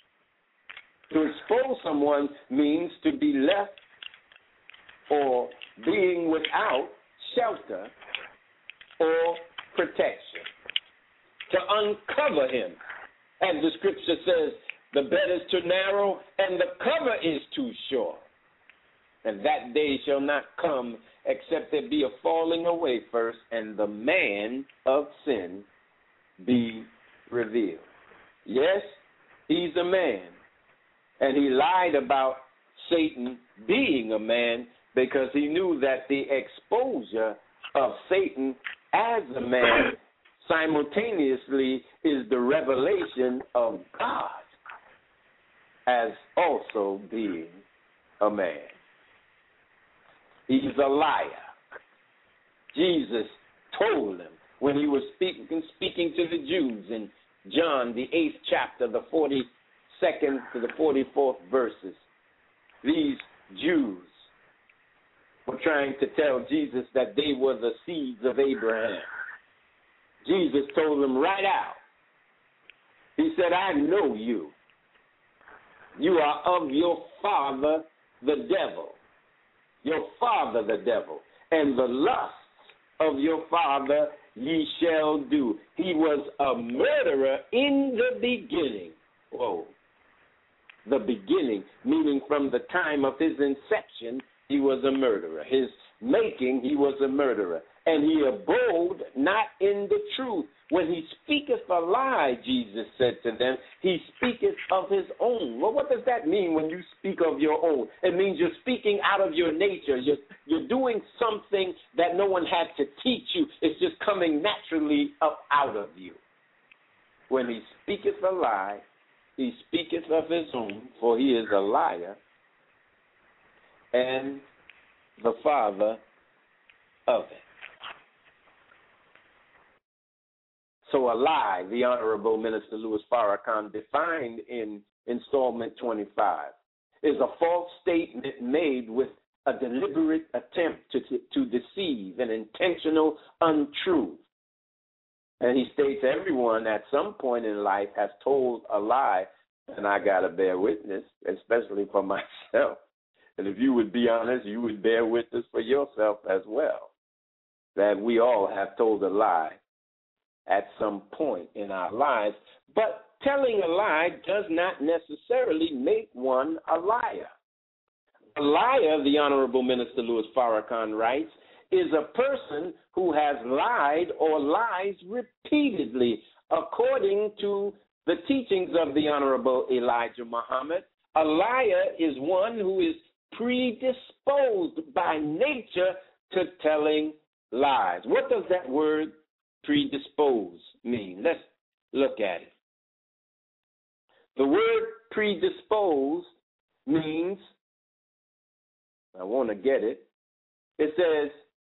To expose someone means to be left or being without shelter or protection. To uncover him. As the scripture says, the bed is too narrow and the cover is too short. And that day shall not come except there be a falling away first and the man of sin be revealed. Yes, he's a man. And he lied about Satan being a man because he knew that the exposure of Satan as a man simultaneously is the revelation of God as also being a man. He's a liar. Jesus told him when he was speaking, speaking to the Jews in John, the eighth chapter, the forty-second to the forty-fourth verses. These Jews were trying to tell Jesus that they were the seeds of Abraham. Jesus told them right out. He said, I know you. You are of your father, the devil. Your father, the devil. And the lusts of your father ye shall do. He was a murderer in the beginning. Whoa. The beginning, meaning from the time of his inception, he was a murderer. His making, he was a murderer. And he abode not in the truth. When he speaketh a lie, Jesus said to them, he speaketh of his own. Well, what does that mean when you speak of your own? It means you're speaking out of your nature. You're, you're doing something that no one had to teach you. It's just coming naturally up out of you. When he speaketh a lie, he speaketh of his own, for he is a liar and the father of it. So a lie, the Honorable Minister Louis Farrakhan defined in installment twenty-five, is a false statement made with a deliberate attempt to, to, to deceive, an intentional untruth. And he states everyone at some point in life has told a lie, and I got to bear witness, especially for myself. And if you would be honest, you would bear witness for yourself as well, that we all have told a lie at some point in our lives. But telling a lie does not necessarily make one a liar. A liar, the Honorable Minister Louis Farrakhan writes, is a person who has lied or lies repeatedly. According to the teachings of the Honorable Elijah Muhammad, a liar is one who is predisposed by nature to telling lies. What does that word predispose mean? Let's look at it. The word predispose means, I want to get it, it says,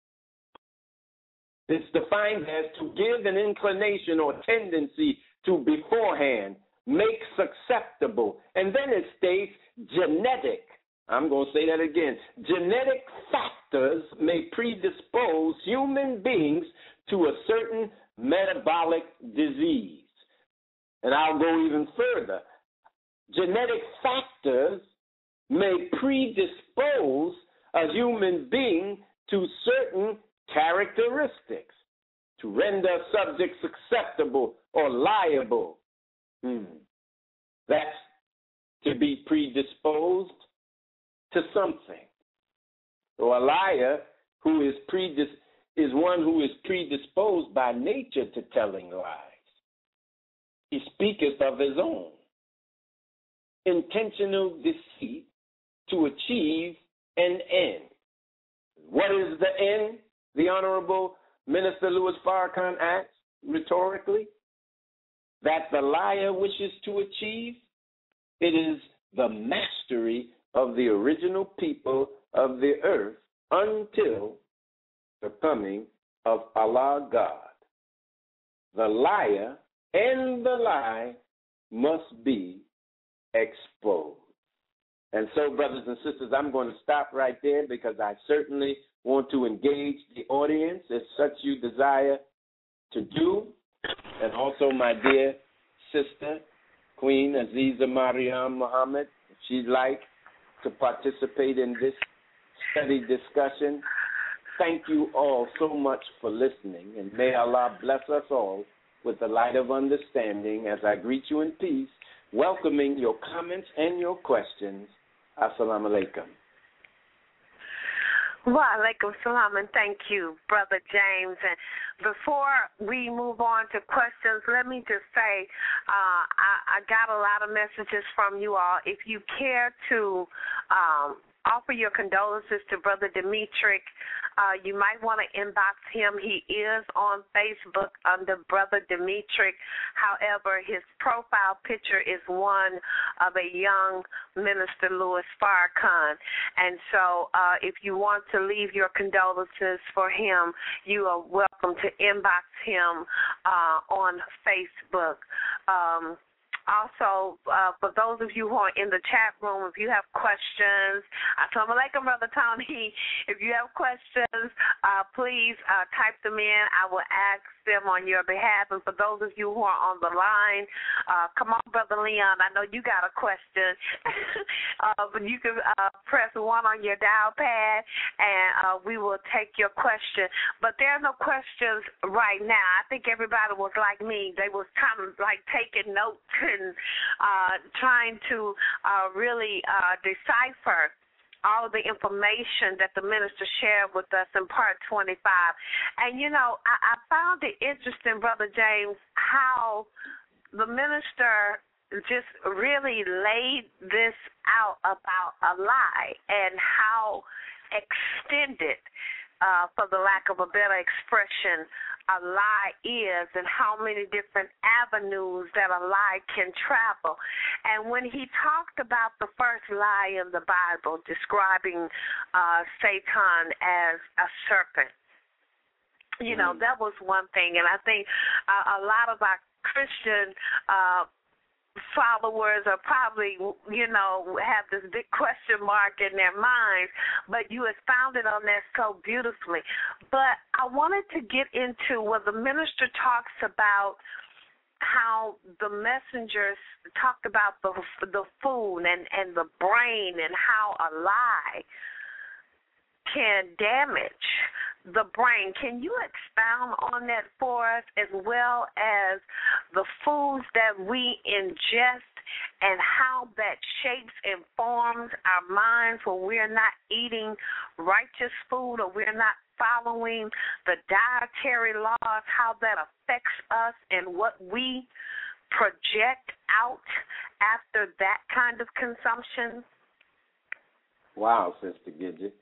it's defined as to give an inclination or tendency to beforehand, make susceptible. And then it states genetic. I'm going to say that again. Genetic factors may predispose human beings to a certain metabolic disease. And I'll go even further. Genetic factors may predispose a human being to certain characteristics to render subjects susceptible or liable. Hmm. That's to be predisposed to something. So a liar who is predis- is one who is predisposed by nature to telling lies. He speaketh of his own intentional deceit to achieve an end. What is the end? The Honorable Minister Louis Farrakhan asks rhetorically, that the liar wishes to achieve? It is the mastery of the original people of the earth until the coming of Allah God. The liar and the lie must be exposed. And so, brothers and sisters, I'm going to stop right there because I certainly want to engage the audience if such you desire to do. And also my dear sister, Queen Aziza Mariam Muhammad, if she'd like to participate in this study discussion. Thank you all so much for listening, and may Allah bless us all with the light of understanding as I greet you in peace, welcoming your comments and your questions. Assalamu alaikum. Wa alaikum salam, and thank you, Brother James. And before we move on to questions, let me just say uh, I, I got a lot of messages from you all. If you care to um, offer your condolences to Brother Demetric, Uh, you might want to inbox him. He is on Facebook under Brother Demetric. However, his profile picture is one of a young Minister Louis Farrakhan. And so uh, if you want to leave your condolences for him, you are welcome to inbox him uh, on Facebook. Um, Also, uh, for those of you who are in the chat room, if you have questions, assalamu alaikum, Brother Tony. If you have questions, uh, please uh, type them in. I will ask them on your behalf. And for those of you who are on the line, uh, come on, Brother Leon. I know you got a question. uh, but you can uh, press one on your dial pad, and uh, we will take your question. But there are no questions right now. I think everybody was like me. They was kind of like taking notes and uh, trying to uh, really uh, decipher all the information that the minister shared with us in part twenty-five. And, you know, I, I found it interesting, Brother James, how the minister just really laid this out about a lie and how extended, uh, for the lack of a better expression, a lie is, and how many different avenues that a lie can travel. And when he talked about the first lie in the Bible, describing uh, Satan as a serpent, You know, that was one thing. And I think uh, a lot of our Christian uh, followers are probably, you know, have this big question mark in their minds, but you expounded on that so beautifully. But I wanted to get into where the minister talks about how the messengers talked about the the food and, and the brain and how a lie can damage the brain. Can you expound on that for us, as well as the foods that we ingest and how that shapes and forms our minds when we're not eating righteous food or we're not following the dietary laws, how that affects us and what we project out after that kind of consumption? Wow, Sister Gidget.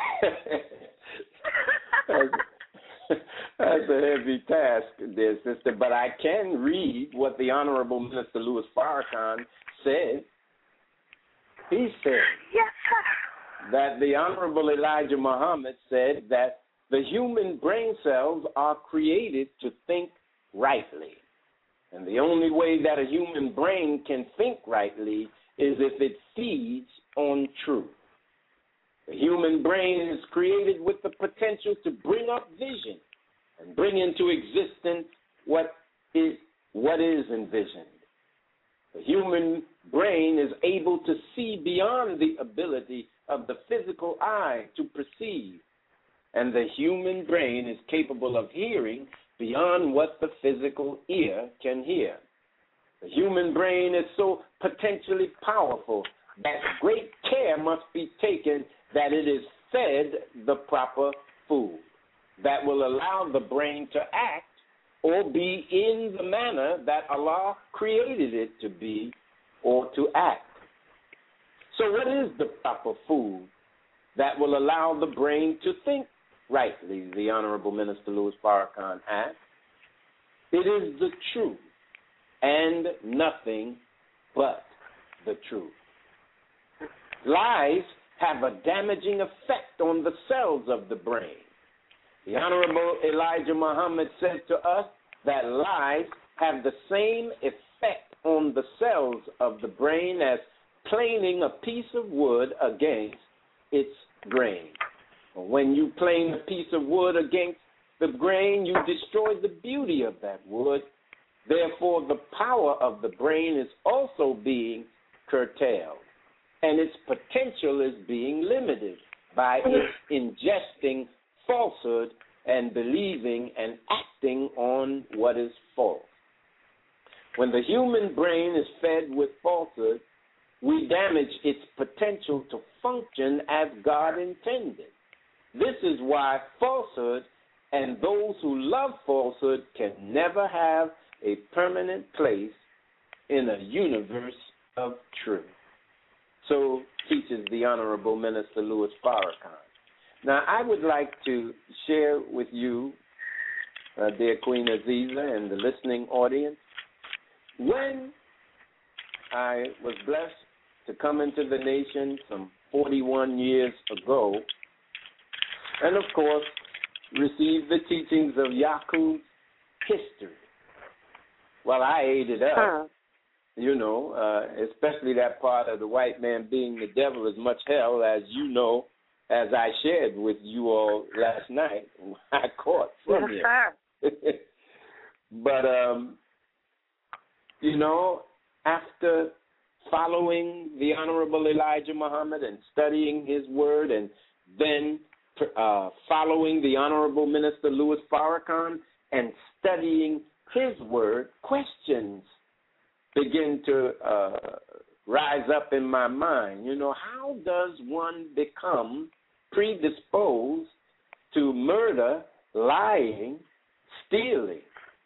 that's, that's a heavy task there, sister, but I can read what the Honorable Minister Louis Farrakhan said. He said yes, sir. that the Honorable Elijah Muhammad said that the human brain cells are created to think rightly. And the only way that a human brain can think rightly is if it feeds on truth. The human brain is created with the potential to bring up vision and bring into existence what is what is envisioned. The human brain is able to see beyond the ability of the physical eye to perceive, and the human brain is capable of hearing beyond what the physical ear can hear. The human brain is so potentially powerful that great care must be taken that it is fed the proper food that will allow the brain to act or be in the manner that Allah created it to be or to act. So what is the proper food that will allow the brain to think rightly, the Honorable Minister Louis Farrakhan asked? It is the truth and nothing but the truth. Lies have a damaging effect on the cells of the brain. The Honorable Elijah Muhammad said to us that lies have the same effect on the cells of the brain as planing a piece of wood against its grain. When you plane a piece of wood against the grain, you destroy the beauty of that wood. Therefore, the power of the brain is also being curtailed, and its potential is being limited by its ingesting falsehood and believing and acting on what is false. When the human brain is fed with falsehood, we damage its potential to function as God intended. This is why falsehood and those who love falsehood can never have a permanent place in a universe of truth. So teaches the Honorable Minister Louis Farrakhan. Now, I would like to share with you, uh, dear Queen Aziza and the listening audience, when I was blessed to come into the nation some forty-one years ago, and of course, receive the teachings of Yakub's history. Well, I ate it up. Huh. You know, uh, especially that part of the white man being the devil as much hell as you know, as I shared with you all last night. I caught from yes, you. But, um, you know, after following the Honorable Elijah Muhammad and studying his word, and then uh, following the Honorable Minister Louis Farrakhan and studying his word, questions begin to uh, rise up in my mind. You know, how does one become predisposed to murder, lying, stealing?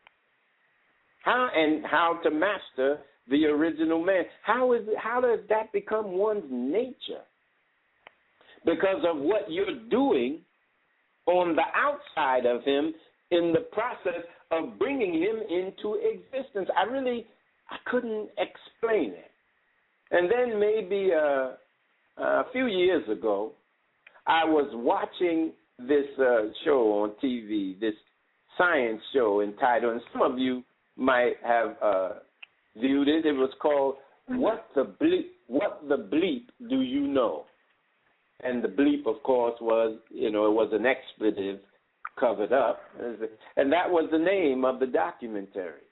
How and how to master the original man? How is it, how does that become one's nature? Because of what you're doing on the outside of him in the process of bringing him into existence. I really I couldn't explain it. And then maybe uh, a few years ago, I was watching this uh, show on T V, this science show entitled, and some of you might have uh, viewed it. It was called "What the Bleep? What the Bleep Do You Know?" And the bleep, of course, was you know it was an expletive covered up, and that was the name of the documentary.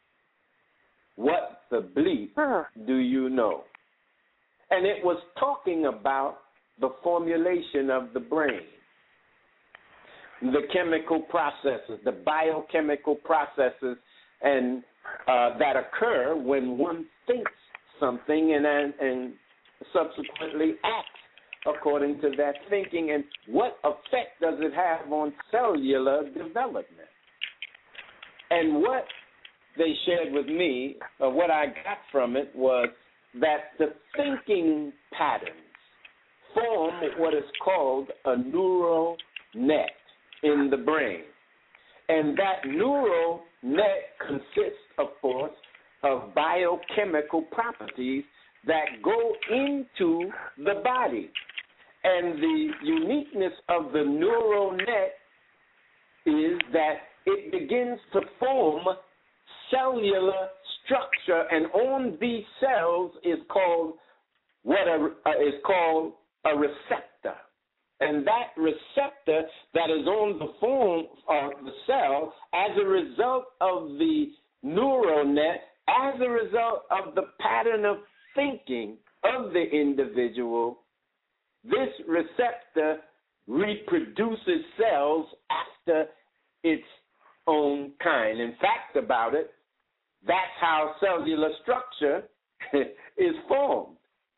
What the bleep huh. do you know? And it was talking about the formulation of the brain, the chemical processes, the biochemical processes, and uh, that occur when one thinks something and and subsequently acts according to that thinking, and what effect does it have on cellular development. And what they shared with me, or what I got from it, was that the thinking patterns form what is called a neural net in the brain. And that neural net consists, of course, of biochemical properties that go into the body. And the uniqueness of the neural net is that it begins to form cellular structure, and on these cells is called what a, uh, is called a receptor. And that receptor that is on the form of the cell, as a result of the neural net, as a result of the pattern of thinking of the individual, this receptor reproduces cells after its own kind. In fact, about it, that's how cellular structure is formed.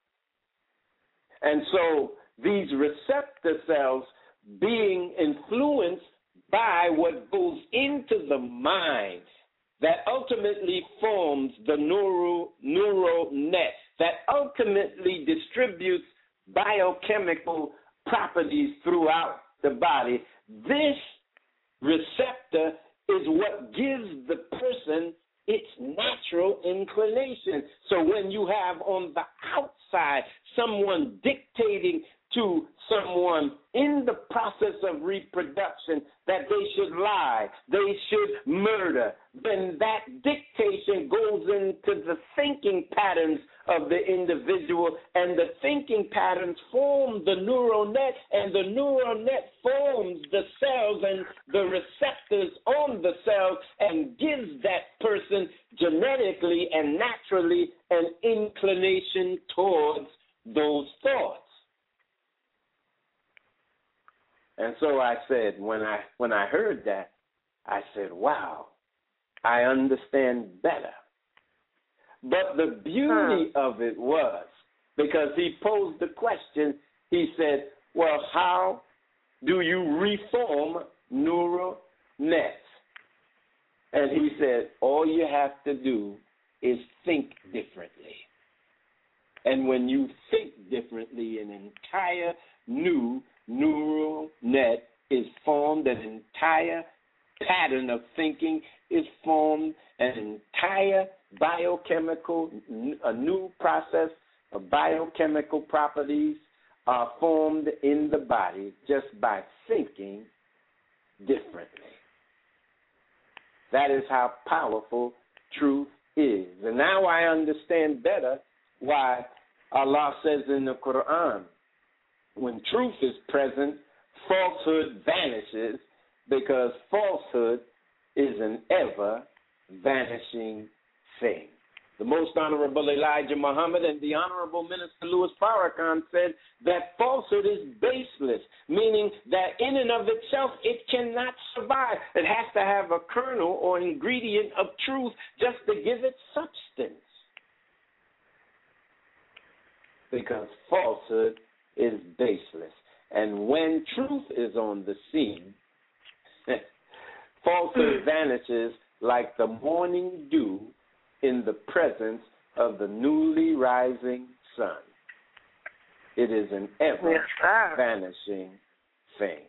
And so these receptor cells, being influenced by what goes into the mind, that ultimately forms the neural, neural net, that ultimately distributes biochemical properties throughout the body. This receptor is what gives the person its natural inclination. So when you have on the outside someone dictating to someone in the process of reproduction that they should lie, they should murder, then that dictation goes into the thinking patterns of the individual, and the thinking patterns form the neural net, and the neural net forms the cells and the receptors on the cells and gives that person genetically and naturally an inclination towards those thoughts. And so I said, when I when I heard that, I said, wow, I understand better. But the beauty huh. of it was, because he posed the question, he said, well, how do you reform neural nets? And he said, all you have to do is think differently. And when you think differently, an entire new neural net is formed, an entire pattern of thinking is formed, an entire biochemical, a new process of biochemical properties are formed in the body just by thinking differently. That is how powerful truth is. And now I understand better why Allah says in the Quran, when truth is present, falsehood vanishes, because falsehood is an ever-vanishing thing. The Most Honorable Elijah Muhammad and the Honorable Minister Louis Farrakhan said that falsehood is baseless, meaning that in and of itself it cannot survive. It has to have a kernel or ingredient of truth just to give it substance. Because falsehood is baseless. And when truth is on the scene, falsehood vanishes like the morning dew in the presence of the newly rising sun. It is an ever-vanishing thing.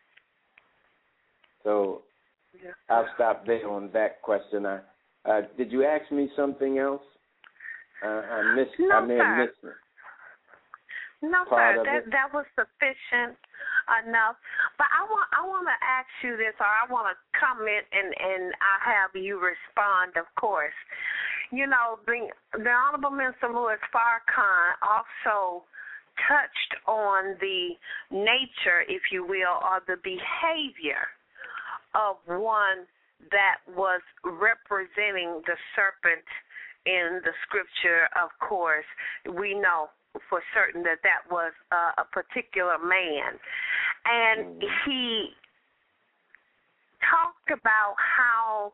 So yes, I'll stop there on that question. I, uh, did you ask me something else? Uh, I missed. No, I may sir. have missed it. No, Part sir. of That it. that was sufficient enough. But I want I want to ask you this, or I want to comment, and and I have you respond, of course. You know, the the Honorable Minister Louis Farrakhan also touched on the nature, if you will, or the behavior of one that was representing the serpent in the scripture. Of course, we know for certain that that was uh, a particular man. And he talked about how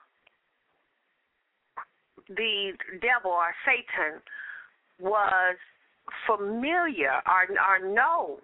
the devil or Satan was familiar or, or knows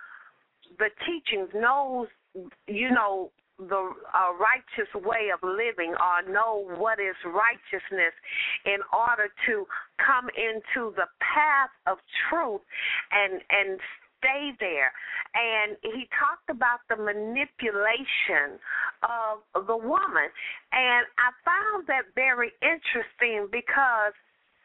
the teachings, knows, you know, the uh, righteous way of living, or know what is righteousness in order to come into the path of truth and and stay there. And he talked about the manipulation of the woman. And I found that very interesting because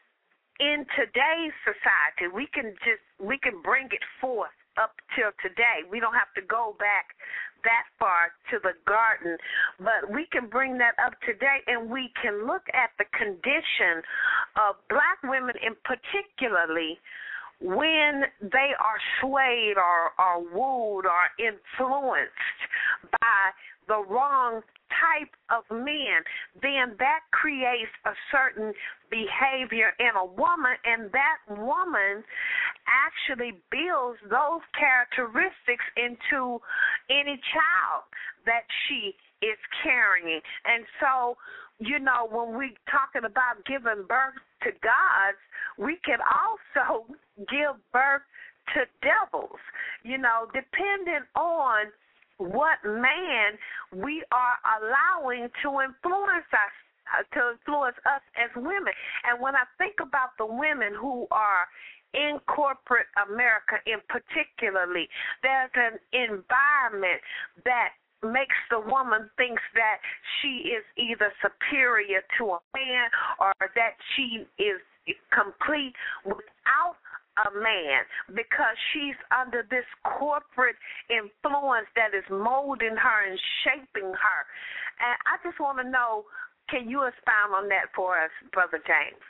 in today's society, we can just we can bring it forth up till today. We don't have to go back that far to the garden, but we can bring that up today, and we can look at the condition of black women in particularly when they are swayed or, or wooed or influenced by the wrong type of men, then that creates a certain behavior in a woman, and that woman actually builds those characteristics into any child that she is carrying. And so, you know, when we're talking about giving birth to gods, we can also give birth to devils, you know, depending on what man we are allowing to influence us, uh, to influence us as women. And when I think about the women who are in corporate America in particularly, there's an environment that makes the woman thinks that she is either superior to a man or that she is complete without a man, because she's under this corporate influence that is molding her and shaping her. And I just want to know, can you expound on that for us, Brother James?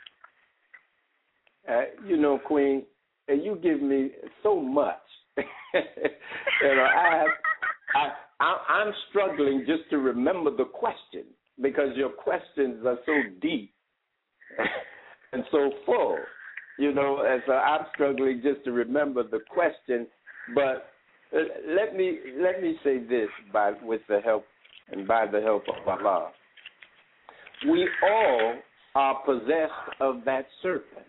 Uh, you know, Queen, you give me so much. you know, I have, I, I, I'm struggling just to remember the question, because your questions are so deep and so full. You know, and so I'm struggling just to remember the question. But let me let me say this by with the help and by the help of Allah. We all are possessed of that serpent.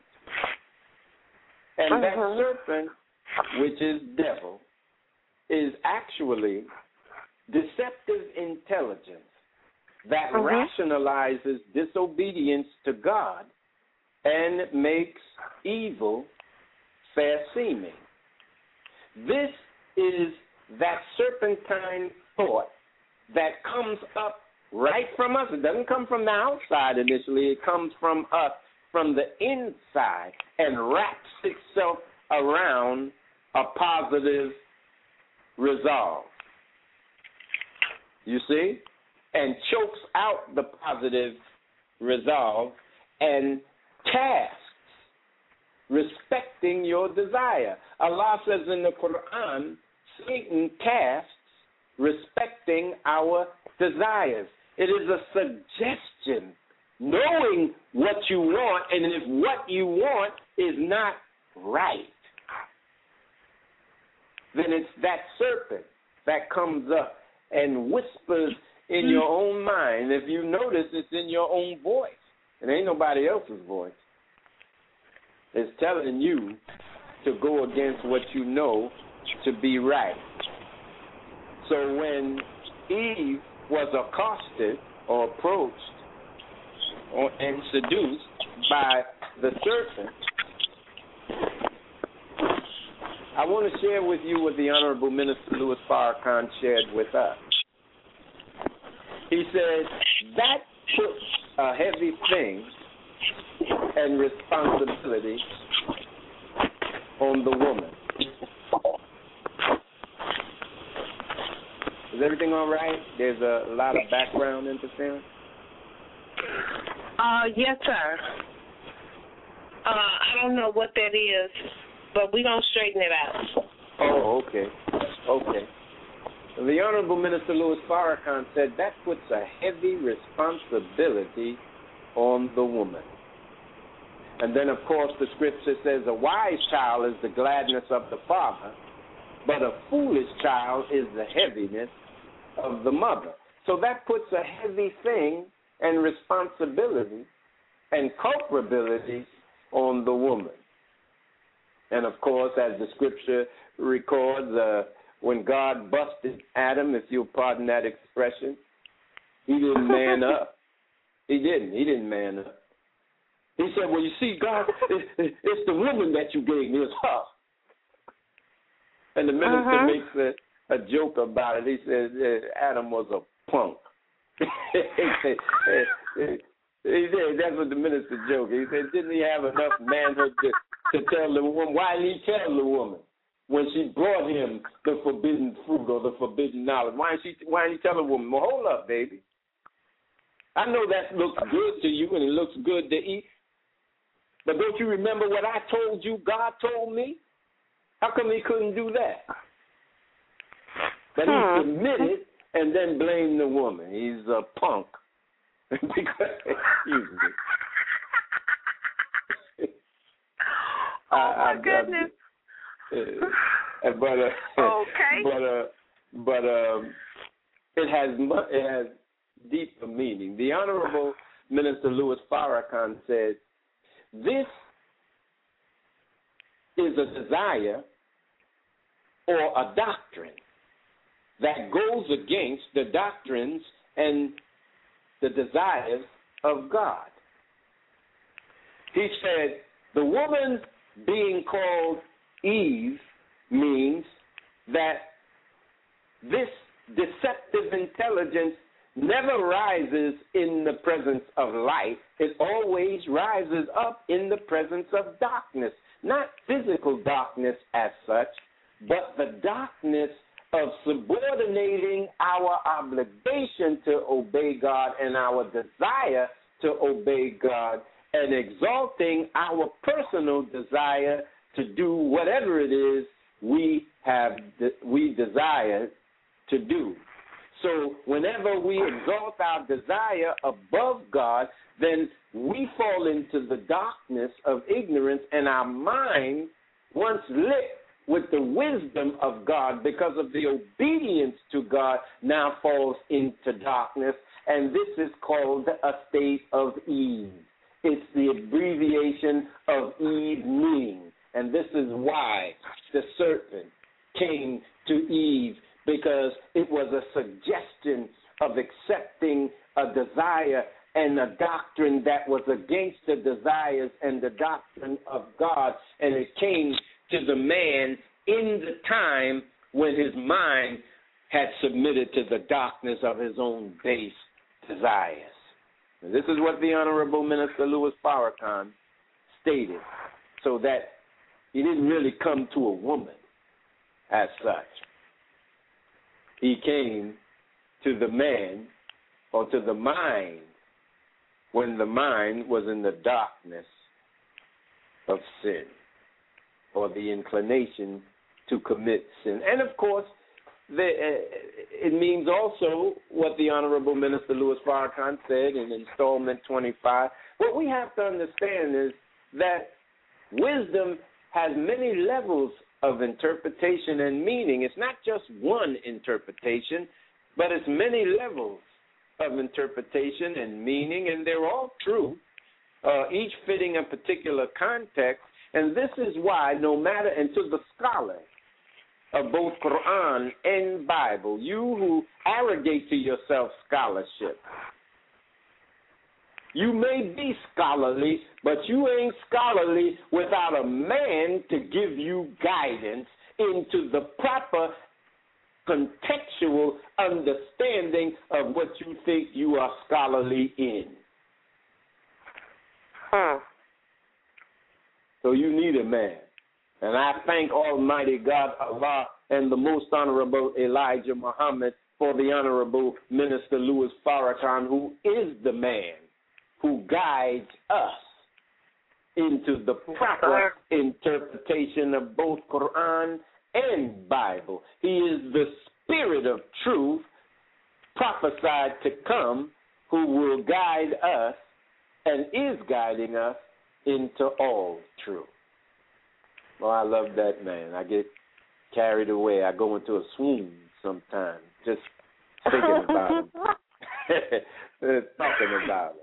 And that serpent, which is devil, is actually deceptive intelligence that uh-huh. rationalizes disobedience to God and makes evil fair seeming. This is that serpentine thought that comes up right from us. It doesn't come from the outside initially. It comes from us, from the inside, and wraps itself around a positive resolve. You see? And chokes out the positive resolve and tasks respecting your desire. Allah says in the Quran, Satan tasks respecting our desires. It is a suggestion, knowing what you want, and if what you want is not right, then it's that serpent that comes up and whispers in your own mind. If you notice, it's in your own voice. It ain't nobody else's voice. It's telling you to go against what you know to be right. So when Eve was accosted or approached or, and seduced by the serpent, I want to share with you what the Honorable Minister Louis Farrakhan shared with us. He said, that puts a heavy thing and responsibility on the woman. everything all right? There's a lot of background interference. Uh, yes, sir. Uh, I don't know what that is, but we're going to straighten it out. Oh, okay. Okay. The Honorable Minister Louis Farrakhan said that puts a heavy responsibility on the woman. And then, of course, the scripture says a wise child is the gladness of the father, but a foolish child is the heaviness of the mother. So that puts a heavy thing and responsibility and culpability on the woman. And, of course, as the scripture records, uh, when God busted Adam, if you'll pardon that expression, he didn't man up. He didn't. He didn't man up. He said, well, you see, God, it's, it's the woman that you gave me. It's her. And the minister uh-huh. makes a, a joke about it. He says Adam was a punk. he said, he said, that's what the minister joked. He said, didn't he have enough manhood to, to tell the woman? Why didn't he tell the woman when she brought him the forbidden fruit or the forbidden knowledge? Why didn't, she, why didn't he tell the woman, well, hold up, baby. I know that looks good to you and it looks good to eat, but don't you remember what I told you God told me? How come he couldn't do that? But he submitted and then blamed the woman. He's a punk. because, excuse me. Oh, my I, goodness. I, uh, but, uh, okay. But, uh, but um, it has it has deeper meaning. The Honorable Minister Louis Farrakhan said, this is a desire or a doctrine that goes against the doctrines and the desires of God. He said, the woman being called Eve means that this deceptive intelligence never rises in the presence of light. It always rises up in the presence of darkness. Not physical darkness as such, but the darkness of subordinating our obligation to obey God and our desire to obey God and exalting our personal desire to do whatever it is we have we desire to do. So whenever we exalt our desire above God, then we fall into the darkness of ignorance, and our mind, once lit with the wisdom of God because of the obedience to God, now falls into darkness, and this is called a state of Eve. It's the abbreviation of Eve meaning, and this is why the serpent came to Eve, because it was a suggestion of accepting a desire and a doctrine that was against the desires and the doctrine of God, and it came to the man in the time when his mind had submitted to the darkness of his own base desires. And this is what the Honorable Minister Louis Farrakhan stated, so that he didn't really come to a woman as such. He came to the man or to the mind when the mind was in the darkness of sin or the inclination to commit sin. And, of course, the, uh, it means also what the Honorable Minister Louis Farrakhan said in installment twenty-five. What we have to understand is that wisdom has many levels of interpretation and meaning. It's not just one interpretation, but it's many levels of interpretation and meaning, and they're all true, uh, each fitting a particular context. And this is why, no matter, and to the scholar of both Quran and Bible, you who arrogate to yourself scholarship, you may be scholarly, but you ain't scholarly without a man to give you guidance into the proper contextual understanding of what you think you are scholarly in. Huh. So you need a man. And I thank Almighty God, Allah, and the Most Honorable Elijah Muhammad for the Honorable Minister Louis Farrakhan, who is the man who guides us into the proper interpretation of both Quran and Bible. He is the Spirit of truth prophesied to come, who will guide us and is guiding us into all truth. Well, I love that man. I get carried away. I go into a swoon sometimes just thinking about him, talking about him.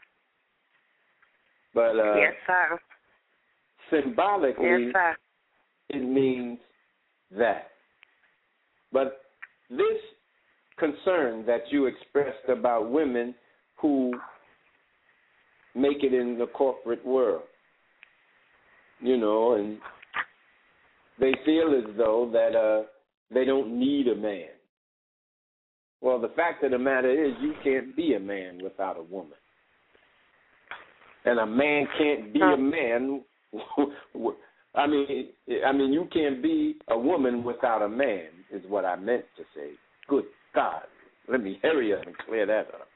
But uh, yes, sir. Symbolically, yes, sir. it means that. But this concern that you expressed about women who make it in the corporate world, you know, and they feel as though that uh, they don't need a man. Well, the fact of the matter is you can't be a man without a woman. And a man can't be a man. I mean, I mean, you can't be a woman without a man is what I meant to say. Good God. Let me hurry up and clear that up.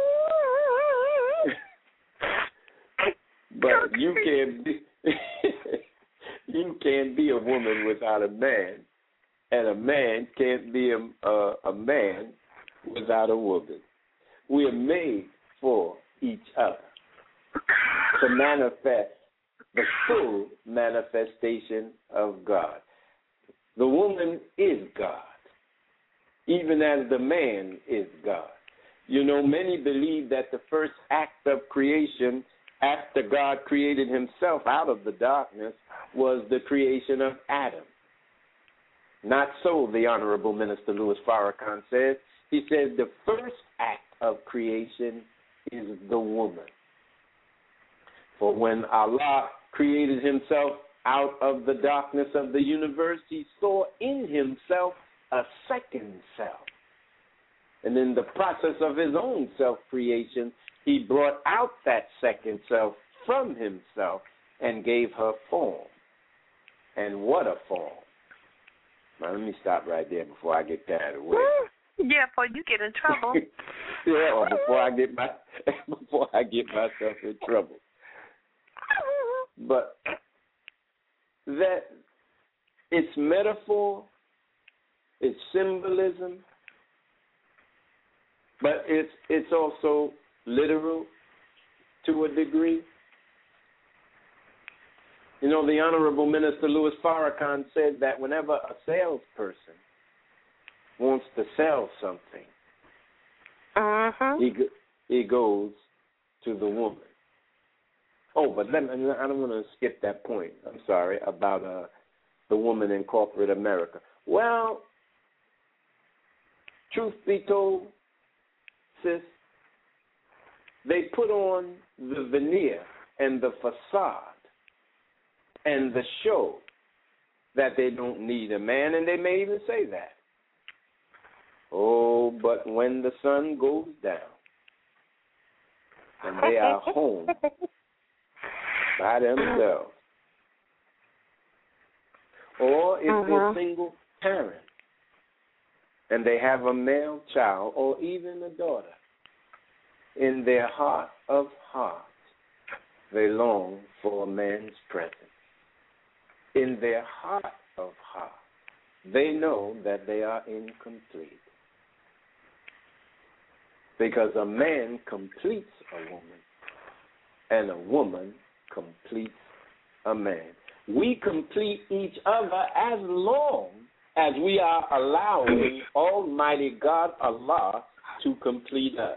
But you can't be you can't be a woman without a man, and a man can't be a, a, a man without a woman. We are made for each other to manifest the full manifestation of God. The woman is God, even as the man is God. You know, many believe that the first act of creation after God created himself out of the darkness was the creation of Adam. Not so, the Honorable Minister Louis Farrakhan said. He said the first act of creation is the woman. For when Allah created himself out of the darkness of the universe, he saw in himself a second self. And in the process of his own self-creation, he brought out that second self from himself and gave her form. And what a form. Now, let me stop right there before I get carried away. Yeah, before you get in trouble. Yeah, or before I get my before I get myself in trouble. But that it's metaphor, it's symbolism, but it's it's also literal to a degree. You know, the Honorable Minister Louis Farrakhan said that whenever a salesperson wants to sell something, uh-huh. he he goes to the woman. Oh, but let me, I don't want to skip that point. I'm sorry, about uh, the woman in corporate America. Well, truth be told, sis, they put on the veneer and the facade and the show that they don't need a man, and they may even say that. Oh, but when the sun goes down and they are home by themselves, or if uh-huh. they're single parents and they have a male child or even a daughter, in their heart of hearts, they long for a man's presence. In their heart of hearts, they know that they are incomplete. Because a man completes a woman, and a woman completes a man. We complete each other as long as we are allowing Almighty God Allah to complete us.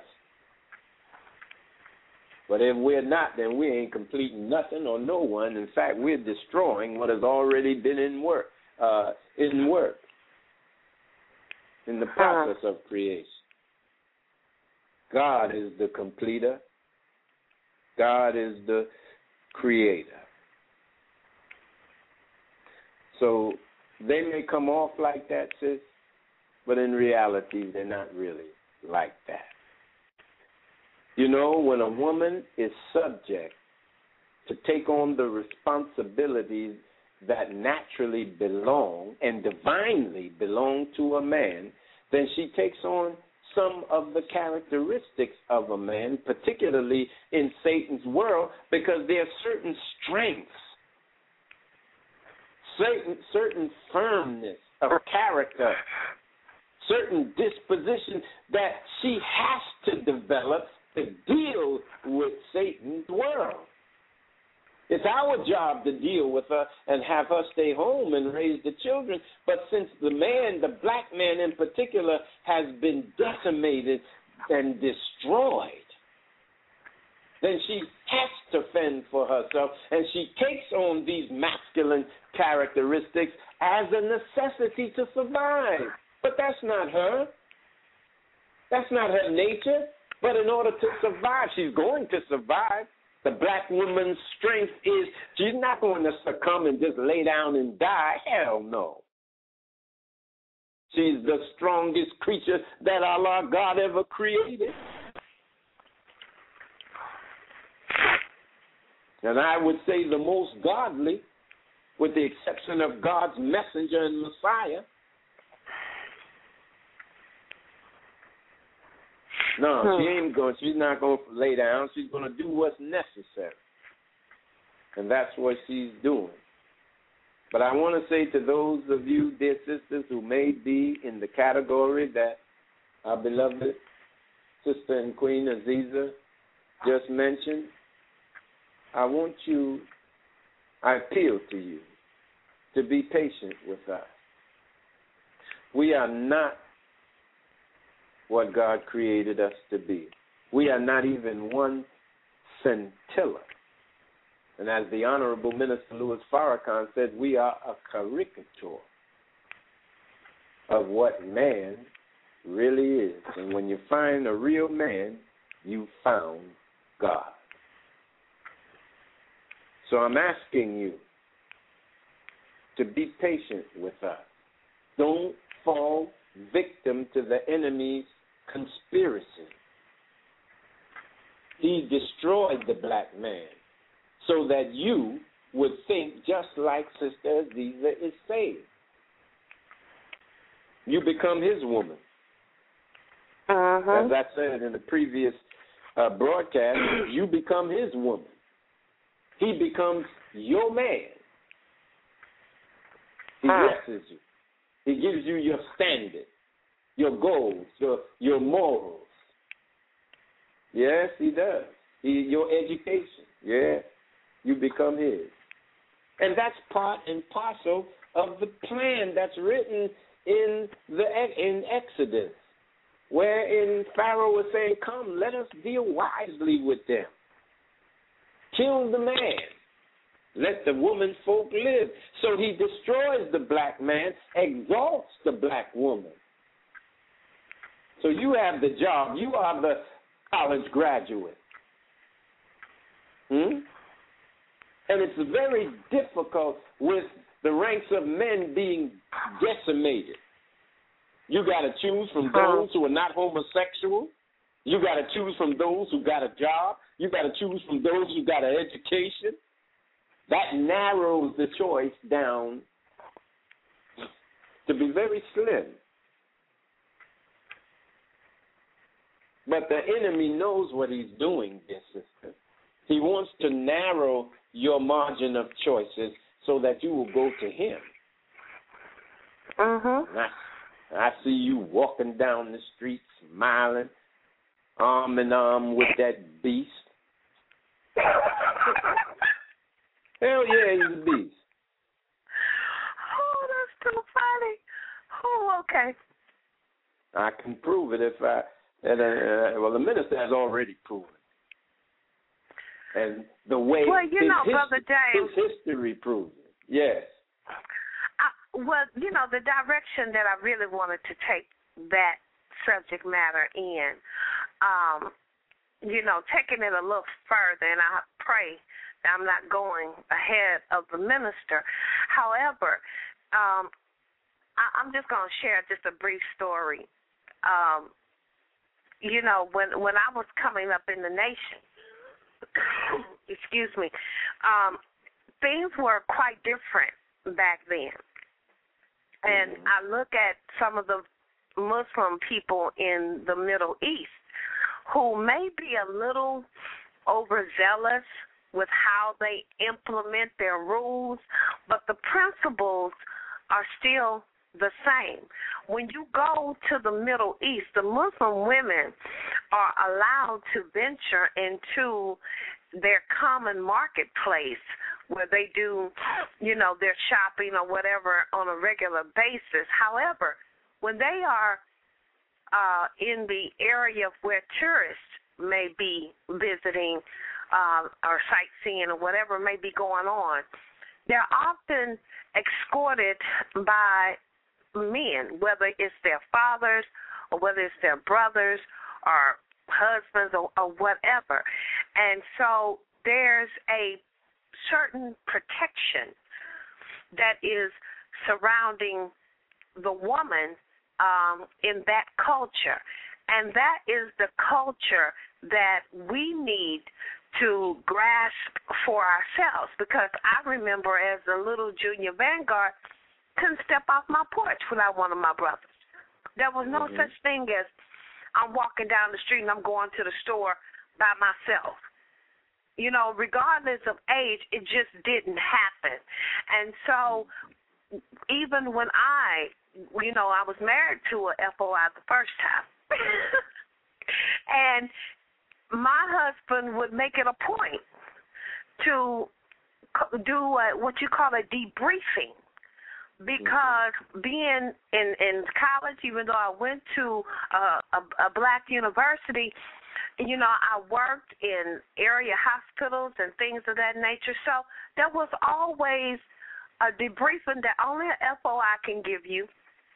But if we're not, then we ain't completing nothing or no one. In fact, we're destroying what has already been in work, uh, in work, in the process of creation. God is the completer. God is the creator. So they may come off like that, sis, but in reality, they're not really like that. You know, when a woman is subject to take on the responsibilities that naturally belong and divinely belong to a man, then she takes on some of the characteristics of a man, particularly in Satan's world, because there are certain strengths, certain, certain firmness of character, certain disposition that she has to develop to deal with Satan's world. It's our job to deal with her and have her stay home and raise the children. But since the man, the black man in particular, has been decimated and destroyed, then she has to fend for herself, and she takes on these masculine characteristics as a necessity to survive. But that's not her. That's not her nature. But in order to survive, she's going to survive. The black woman's strength is she's not going to succumb and just lay down and die. Hell no. She's the strongest creature that Allah God ever created. And I would say the most godly, with the exception of God's messenger and Messiah. No, she ain't going. She's not going to lay down. She's going to do what's necessary, and that's what she's doing. But I want to say to those of you, dear sisters, who may be in the category that our beloved sister and Queen Aziza just mentioned, I want you, I appeal to you to be patient with us. We are not what God created us to be. We are not even one scintilla. And as the Honorable Minister Louis Farrakhan said, we are a caricature of what man really is. And when you find a real man, you found God. So I'm asking you to be patient with us. Don't fall victim to the enemy's conspiracy. He destroyed the black man so that you would think just like Sister Aziza is saying. You become his woman. Uh-huh. As I said in the previous uh, broadcast, you become his woman. He becomes your man. He blesses you. He gives you your standard, your goals, your your morals. Yes, he does. He, your education. Yeah, you become his. And that's part and parcel of the plan that's written in the in Exodus, wherein Pharaoh was saying, come, let us deal wisely with them. Kill the man. Let the woman folk live. So he destroys the black man, exalts the black woman. So you have the job. You are the college graduate. Hmm? And it's very difficult with the ranks of men being decimated. You got to choose from those who are not homosexual. You got to choose from those who got a job. You got to choose from those who got an education. That narrows the choice down to be very slim. But the enemy knows what he's doing, dear sister. He wants to narrow your margin of choices so that you will go to him. Uh-huh. I, I see you walking down the street smiling, arm in arm with that beast. Hell yeah, he's a beast. Oh, that's too funny. Oh, okay. I can prove it if I, and, uh, well, the minister has already proven it. And the way well, you his, know, his, Brother James, his history proves it. Yes. I, well, you know, the direction that I really wanted to take that subject matter in, um, you know, taking it a little further, and I pray that I'm not going ahead of the minister. However, um, I, I'm just going to share just a brief story. Um, you know, when when I was coming up in the nation, excuse me, um, things were quite different back then. And mm-hmm. I look at some of the Muslim people in the Middle East who may be a little overzealous with how they implement their rules, but the principles are still the same. When you go to the Middle East, the Muslim women are allowed to venture into their common marketplace where they do, you know, their shopping or whatever on a regular basis. However, when they are uh, in the area where tourists may be visiting uh, or sightseeing or whatever may be going on, they're often escorted by men, whether it's their fathers or whether it's their brothers or husbands or, or whatever. And so there's a certain protection that is surrounding the woman um, in that culture. And that is the culture that we need to grasp for ourselves, because I remember as a little junior vanguard, couldn't step off my porch without one of my brothers. There was no mm-hmm. such thing as I'm walking down the street and I'm going to the store by myself. You know, regardless of age, it just didn't happen. And so even when I, you know, I was married to a F O I the first time, and my husband would make it a point to do a, what you call a debriefing, because being in, in college, even though I went to a, a, a black university, you know, I worked in area hospitals and things of that nature. So there was always a debriefing that only an F O I can give you,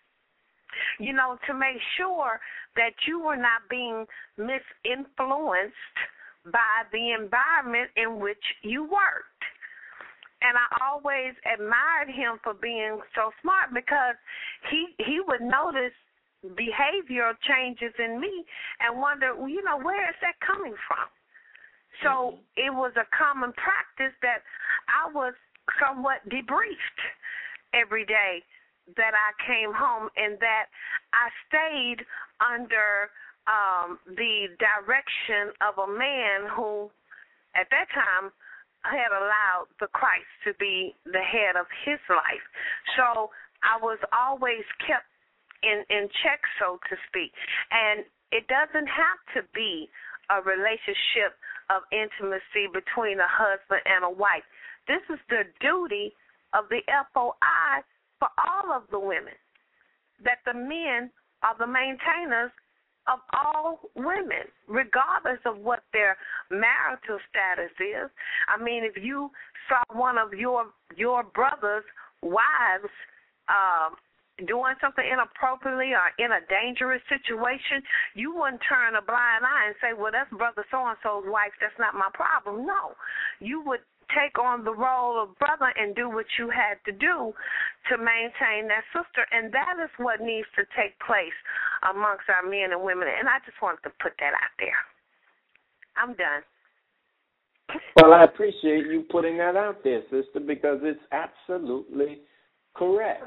you know, to make sure that you were not being misinfluenced by the environment in which you worked. And I always admired him for being so smart, because he he would notice behavioral changes in me and wonder, well, you know, where is that coming from? So mm-hmm. it was a common practice that I was somewhat debriefed every day that I came home, and that I stayed under um, the direction of a man who, at that time, had allowed the Christ to be the head of his life. So I was always kept in, in check, so to speak. And it doesn't have to be a relationship of intimacy between a husband and a wife. This is the duty of the F O I for all of the women, that the men are the maintainers of all women, regardless of what their marital status is. I mean, if you saw one of your your brother's wives uh, doing something inappropriately or in a dangerous situation, you wouldn't turn a blind eye and say, well, that's brother so-and-so's wife, that's not my problem. No, you would take on the role of brother and do what you had to do to maintain that sister. And that is what needs to take place amongst our men and women. And I just wanted to put that out there. I'm done. Well, I appreciate you putting that out there, sister, because it's absolutely correct.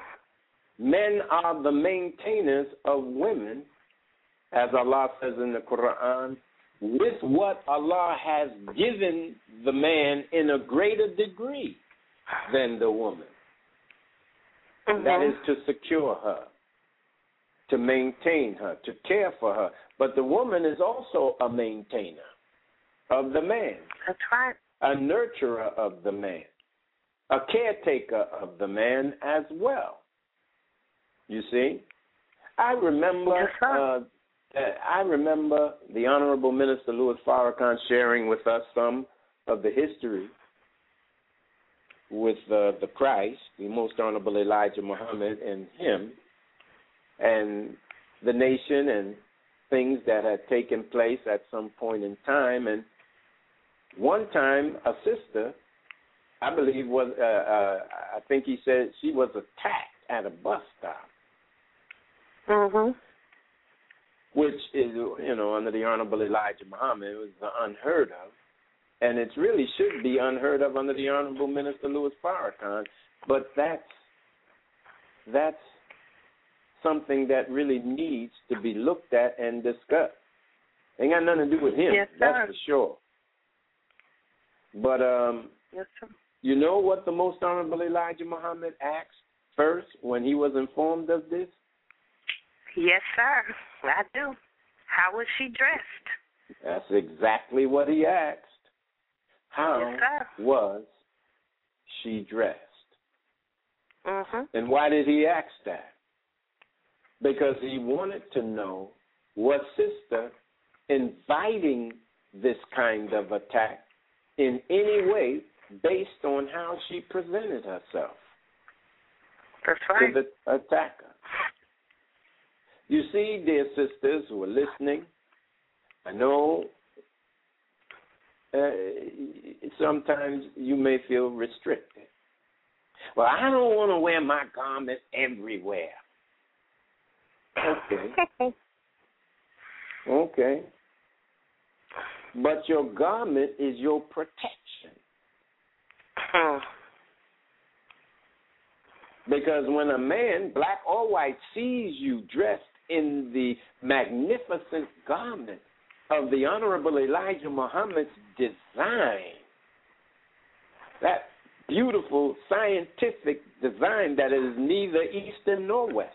Men are the maintainers of women, as Allah says in the Quran, with what Allah has given the man in a greater degree than the woman. Mm-hmm. That is to secure her, to maintain her, to care for her. But the woman is also a maintainer of the man. That's right. A nurturer of the man, a caretaker of the man as well. You see? I remember... Uh, I remember the Honorable Minister Louis Farrakhan sharing with us some of the history with uh, the Christ, the Most Honorable Elijah Muhammad, and him, and the nation and things that had taken place at some point in time. And one time, a sister, I believe was, uh, uh, I think he said she was attacked at a bus stop. Mm-hmm. Which is, you know, under the Honorable Elijah Muhammad, it was unheard of. And it really should be unheard of under the Honorable Minister Louis Farrakhan. But that's, that's something that really needs to be looked at and discussed. Ain't got nothing to do with him, yes, that's for sure. But um, yes, sir. You know what the Most Honorable Elijah Muhammad asked first when he was informed of this? Yes, sir, I do. How was she dressed? That's exactly what he asked. How yes, was she dressed? Mm-hmm. And why did he ask that? Because he wanted to know, was sister inviting this kind of attack in any way based on how she presented herself That's right. to the attacker? You see, dear sisters who are listening, I know uh, sometimes you may feel restricted. Well, I don't want to wear my garment everywhere. Okay. Okay. But your garment is your protection. Hmm. Because when a man, black or white, sees you dressed in the magnificent garment of the Honorable Elijah Muhammad's design, that beautiful scientific design that is neither Eastern nor Western,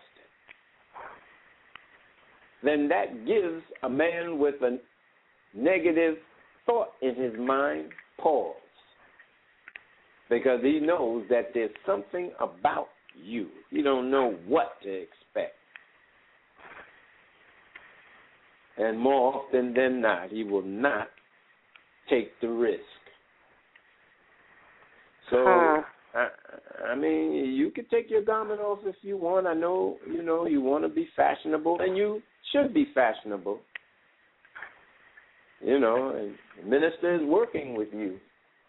then that gives a man with a negative thought in his mind pause. Because he knows that there's something about you. You don't know what to expect. And more often than not, he will not take the risk. So, huh. I, I mean, you can take your garment off if you want. I know, you know, you want to be fashionable, and you should be fashionable. You know, and the minister is working with you,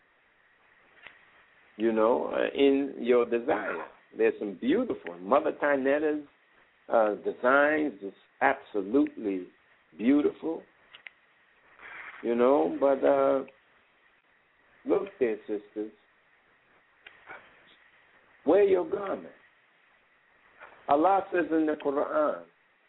you know, uh, in your desire. There's some beautiful, Mother Tynetta's uh, designs is absolutely beautiful, you know, but uh, look there, sisters, wear your garment. Allah says in the Quran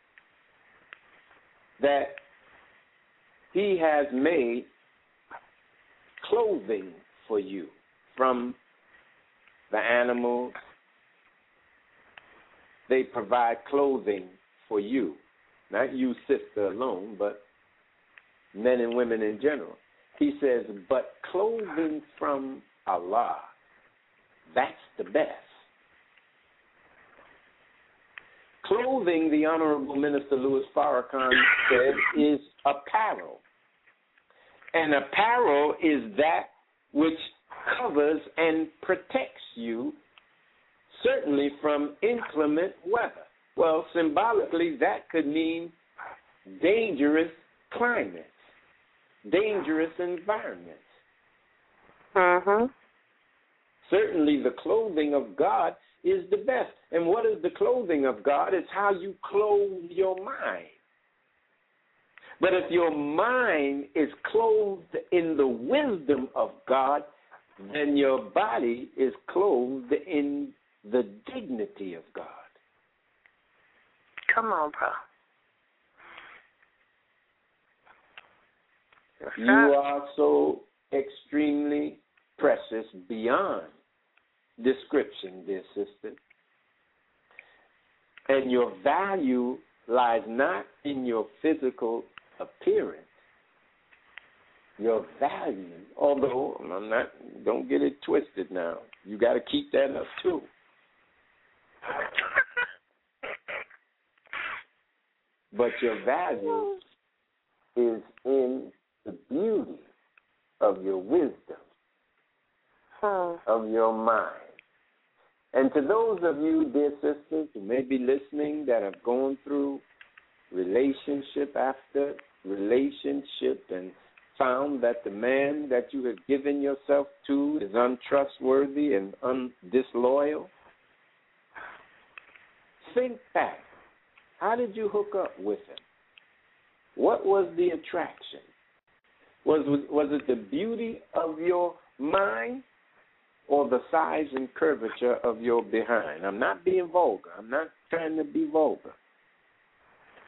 that He has made clothing for you from the animals. They provide clothing for you, not you, sister, alone, but men and women in general. He says, but clothing from Allah, that's the best. Clothing, the Honorable Minister Louis Farrakhan said, is apparel. And apparel is that which covers and protects you, certainly from inclement weather. Well, symbolically, that could mean dangerous climates, dangerous environments. Mm-hmm. Certainly, the clothing of God is the best. And what is the clothing of God? It's how you clothe your mind. But if your mind is clothed in the wisdom of God, then your body is clothed in the dignity of God. Come on, bro. You are so extremely precious beyond description, dear sister. And your value lies not in your physical appearance. Your value, although I'm not, don't get it twisted now. You got to keep that up too. But your value is in the beauty of your wisdom, hmm. of your mind. And to those of you, dear sisters, who may be listening that have gone through relationship after relationship and found that the man that you have given yourself to is untrustworthy and un- disloyal, think back. How did you hook up with him? What was the attraction? Was, was, was it the beauty of your mind or the size and curvature of your behind? I'm not being vulgar. I'm not trying to be vulgar.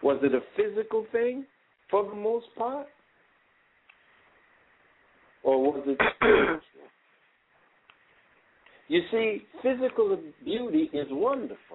Was it a physical thing for the most part? Or was it spiritual? You see, physical beauty is wonderful.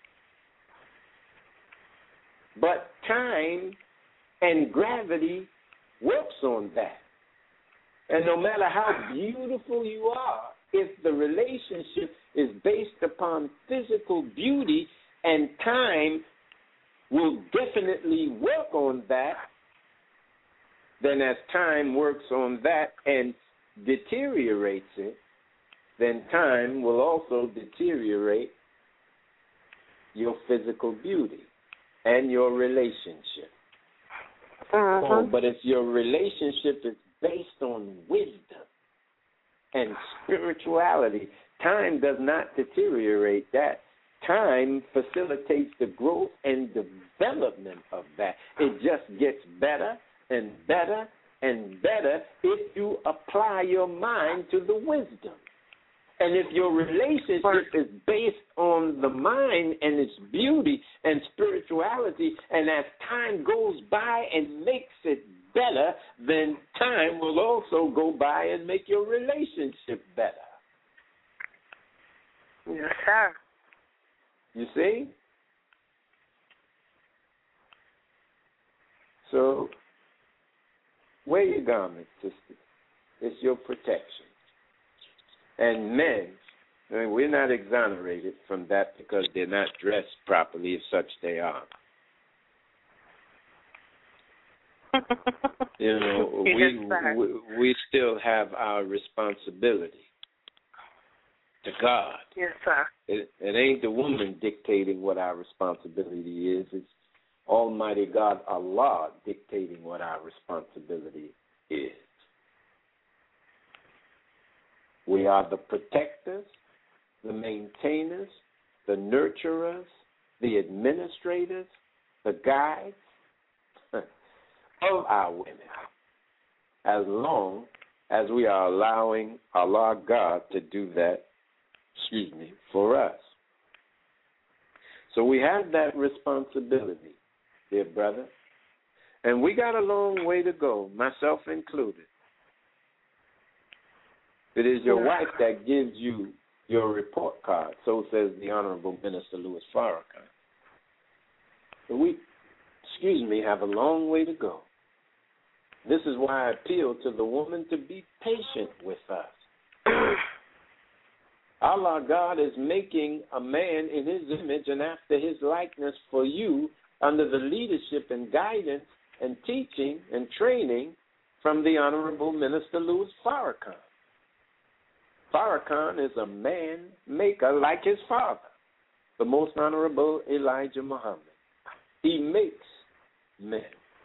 But time and gravity works on that. And no matter how beautiful you are, if the relationship is based upon physical beauty, and time will definitely work on that, then as time works on that and deteriorates it, then time will also deteriorate your physical beauty and your relationship. Uh-huh. Oh, but if your relationship is based on wisdom and spirituality, time does not deteriorate that. Time facilitates the growth and development of that. It just gets better and better and better if you apply your mind to the wisdom. And if your relationship is based on the mind and its beauty and spirituality, and as time goes by and makes it better, then time will also go by and make your relationship better. Yes, sir. You see? So, wear your garments, sisters. It's your protection. And men, I mean, we're not exonerated from that because they're not dressed properly, if such they are. You know, yes, we, sir. we we still have our responsibility to God. Yes, sir. It, it ain't the woman dictating what our responsibility is. It's Almighty God, Allah, dictating what our responsibility is. We are the protectors, the maintainers, the nurturers, the administrators, the guides of our women, as long as we are allowing Allah God to do that, excuse me, for us. So we have that responsibility, dear brother, and we got a long way to go, myself included. It is your wife that gives you your report card. So says the Honorable Minister Louis Farrakhan. So we, excuse me, have a long way to go. This is why I appeal to the woman to be patient with us. Allah God is making a man in his image and after his likeness for you under the leadership and guidance and teaching and training from the Honorable Minister Louis Farrakhan. Farrakhan is a man maker like his father, the Most Honorable Elijah Muhammad. He makes men.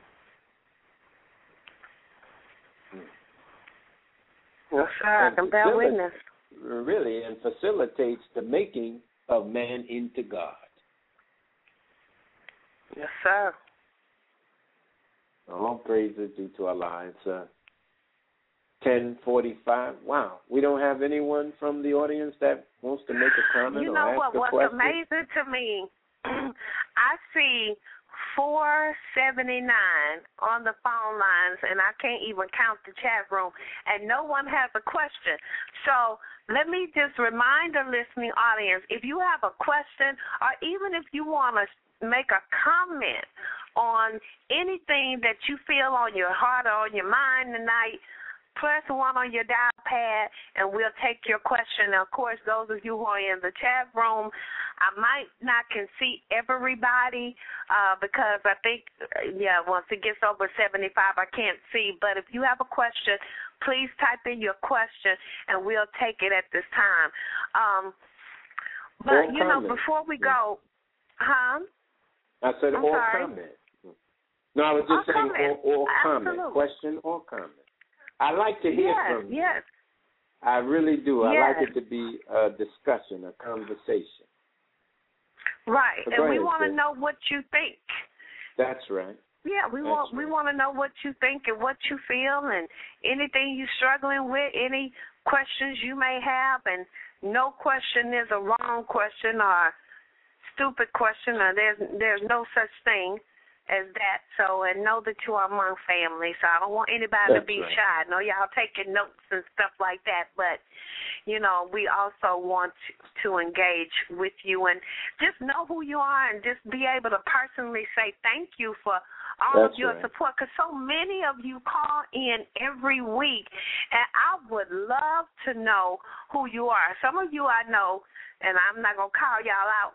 Yes, sir. I can bear witness. Really, and facilitates the making of man into God. Yes, sir. All praise is due to Allah. It's uh, ten forty-five. Wow. We don't have anyone from the audience that wants to make a comment you or know ask what, a what's question? amazing to me, I see four seventy-nine on the phone lines, and I can't even count the chat room, and no one has a question. So let me just remind the listening audience, if you have a question or even if you want to make a comment on anything that you feel on your heart or on your mind tonight, press one on your dial pad, and we'll take your question. Now, of course, those of you who are in the chat room, I might not can see everybody uh, because I think, yeah, once it gets over seventy-five, I can't see. But if you have a question, please type in your question, and we'll take it at this time. Um, but, or you comment. know, before we go, huh? I said I'm or sorry. comment. No, I was just Or saying comment. or, or comment. Absolutely. Question or comment. I like to hear yes, from you. Yes, I really do. I yes. like it to be a discussion, a conversation. Right, But and we ahead, want to sis. know what you think. That's right. Yeah, we That's want we right. want to know what you think and what you feel and anything you're struggling with, any questions you may have, and no question is a wrong question or stupid question, or there's there's no such thing as that. So, and know that you are among family. So I don't want anybody That's to be right. shy. I know y'all taking notes and stuff like that, but, you know, we also want to engage with you and just know who you are and just be able to personally say thank you for all That's of your right. support, because so many of you call in every week, and I would love to know who you are. Some of you I know, and I'm not going to call y'all out,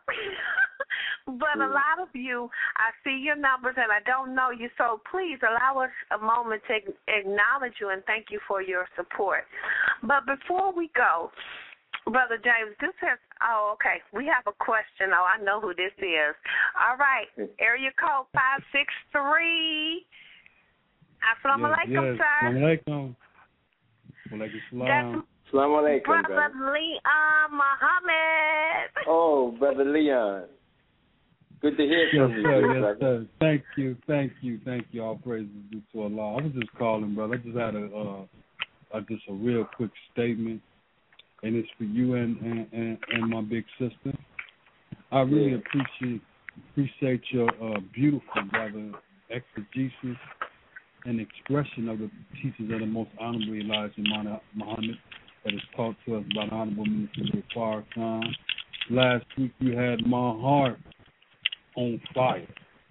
but a lot of you, I see your numbers, and I don't know you, so please allow us a moment to acknowledge you and thank you for your support. But before we go, Brother James, this has, oh, okay, we have a question. Oh, I know who this is. All right, area code five six three. Assalamu alaikum, yes. sir. Assalamu alaikum. Walaikum salam. Assalamu alaikum, Brother brother. Leon Muhammad. Oh, Brother Leon. Good to hear Yes, from you, sir. Yes, brother. sir. Thank you. Thank you. Thank you. All praises due to Allah. I was just calling, brother. I just had a, uh, a just a real quick statement, and it's for you and, and, and, and my big sister. I really Yeah. appreciate appreciate your uh, beautiful, brother, exegesis and expression of the teachings of the most honorable Elijah Muhammad that is taught to us by the Honorable Minister Farrakhan. Last week you had my heart on fire.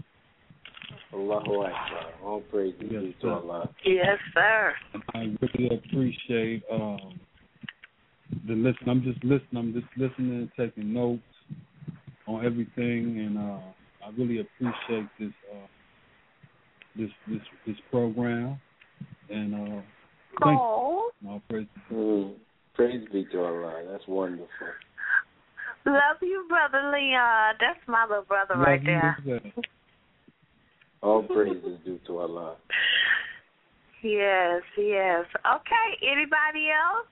Allahu Akbar. All praise Yes, be to sir. Allah. Yes, sir. And I really appreciate um, the listen. I'm just listening. I'm just listening and taking notes on everything, and uh, I really appreciate this uh, this this this program. And uh, thank Oh, you. All praise. Mm. Praise be to Allah. That's wonderful. love you, Brother Leon. That's my little brother right Love you there. as well. All praises due to Allah. Yes, yes. Okay, anybody else?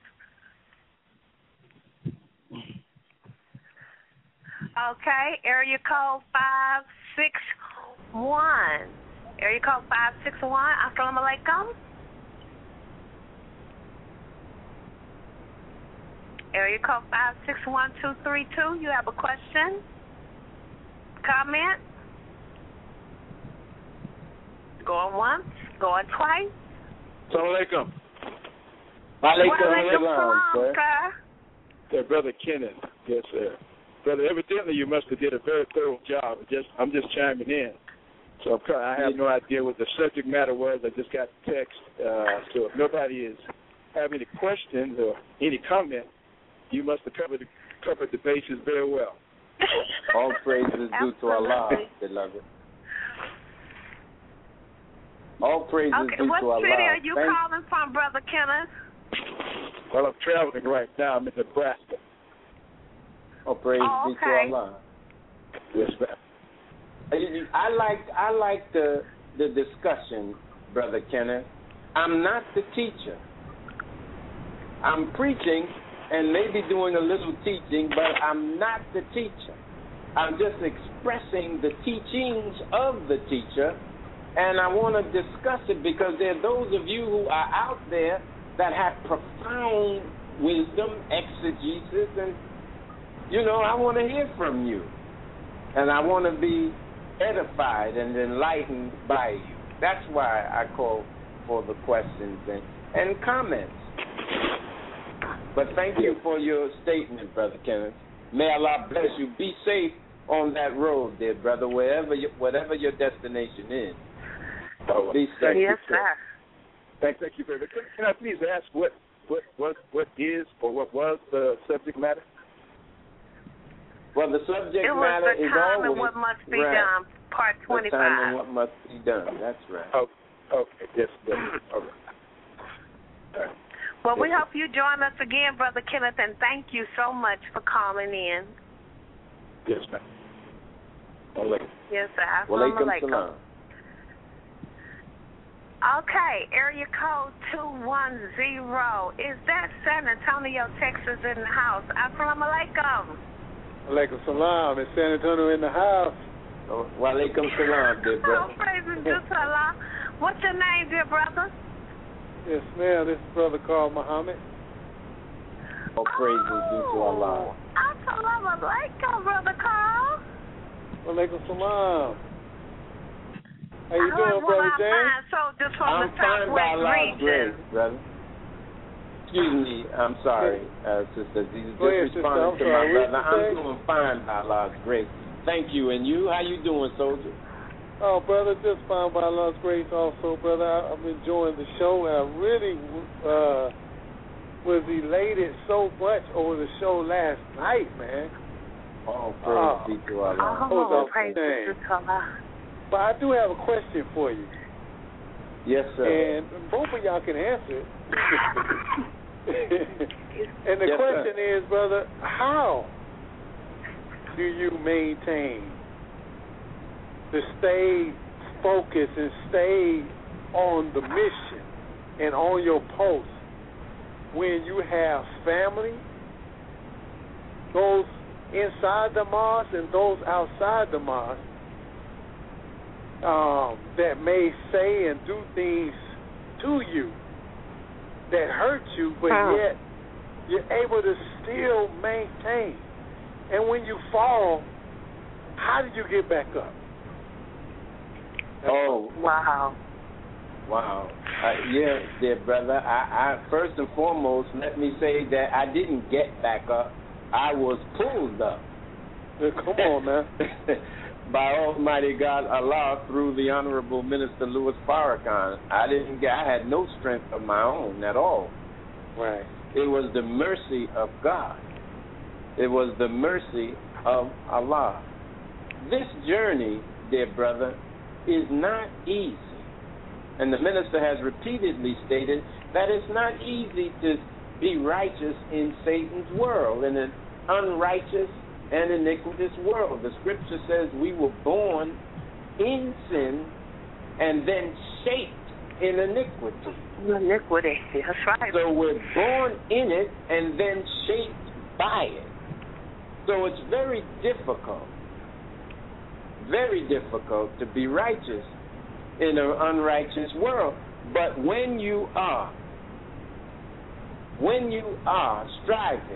Okay, area code five six one. Area code five six one. Assalamu alaikum. Area code five six one two three two. You have a question? Comment? Going once, going twice. Assalamu alaikum. Walaikum Walaikum salam, salam, sir. sir. Uh, Brother Kenneth. Yes, sir. Brother, evidently you must have did a very thorough job. Just, I'm just chiming in. So I'm kind of, I have no idea what the subject matter was. I just got the text. Uh, so if nobody is have any questions or any comment, you must have covered the, covered the bases very well. All praises due to Allah, Absolutely. beloved. All praises Okay, due what to Allah. city are you Thank- calling from, Brother Kenneth? Well, I'm traveling right now. I'm in Nebraska. All praise Oh, be okay. to Allah. Yes, ma'am. I like I like the the discussion, Brother Kenneth. I'm not the teacher. I'm preaching and maybe doing a little teaching, but I'm not the teacher. I'm just expressing the teachings of the teacher, and I want to discuss it because there are those of you who are out there that have profound wisdom, exegesis, and, you know, I want to hear from you. And I want to be edified and enlightened by you. That's why I call for the questions and, and comments. But thank you for your statement, Brother Kenneth. May Allah bless you. Be safe on that road, dear brother, wherever you, whatever your destination is. Oh, Be safe. Yes, sir. Thank, thank you very much. Can, can I please ask what, what, what, what is or what was the subject matter? Well, the subject It was matter the is time always and what must be right. done, part The time and twenty-five. what must be done. That's right. Oh, okay. Yes, yes. All right. All right. Well, we Yes, hope you join us again, Brother Kenneth, and thank you so much for calling in. Yes, ma'am. All right. Yes, sir. Walaikum Assalamu alaikum. salam. Okay, area code two one zero. Is that San Antonio, Texas in the house? Assalamu alaikum. Alaikum salam. It's San Antonio in the house. Oh, walaikum salam, dear Oh, brother. praise due to Allah. What's your name, dear brother? Yes, ma'am. This is Brother Carl Muhammad. All praises due to Allah. Assalamu alaikum, Brother Carl. Alaikum salam. How you doing, well, Brother I'm James? fine. So just from I'm the fine by Southwest Allah's region. grace, brother. Excuse me, I'm sorry, uh, Sister Z. Just Go ahead, sister. responding I'm to sorry. my What brother. you I'm say? doing fine by Allah's grace. Thank you. And you? How you doing, soldier? Oh, brother, just fine by Allah's grace also, brother. I, I'm enjoying the show, and I really uh, was elated so much over the show last night, man. Oh, praise Oh. be to Allah. Hold Oh, on, praise dang. be to Allah. But I do have a question for you, Yes, sir. and both of y'all can answer it. And the Yes, question sir. is, brother, how do you maintain to stay focused and stay on the mission and on your post when you have family, those inside the mosque and those outside the mosque, um, that may say and do things to you that hurt you, but Huh. yet you're able to still maintain. And when you fall, how do you get back up? Oh, Wow. wow. Uh, yeah, dear brother. I, I first and foremost, let me say that I didn't get back up. I was pulled up. Come on, man. By Almighty God Allah through the Honorable Minister Louis Farrakhan. I didn't get. I had no strength of my own at all. Right. It was the mercy of God. It was the mercy of Allah. This journey, dear brother, is not easy. And the minister has repeatedly stated that it's not easy to be righteous in Satan's world, in an unrighteous and iniquitous world. The scripture says we were born in sin and then shaped in iniquity. Iniquity. That's right. So we're born in it and then shaped by it. So it's very difficult, very difficult to be righteous in an unrighteous world. But when you are, when you are striving,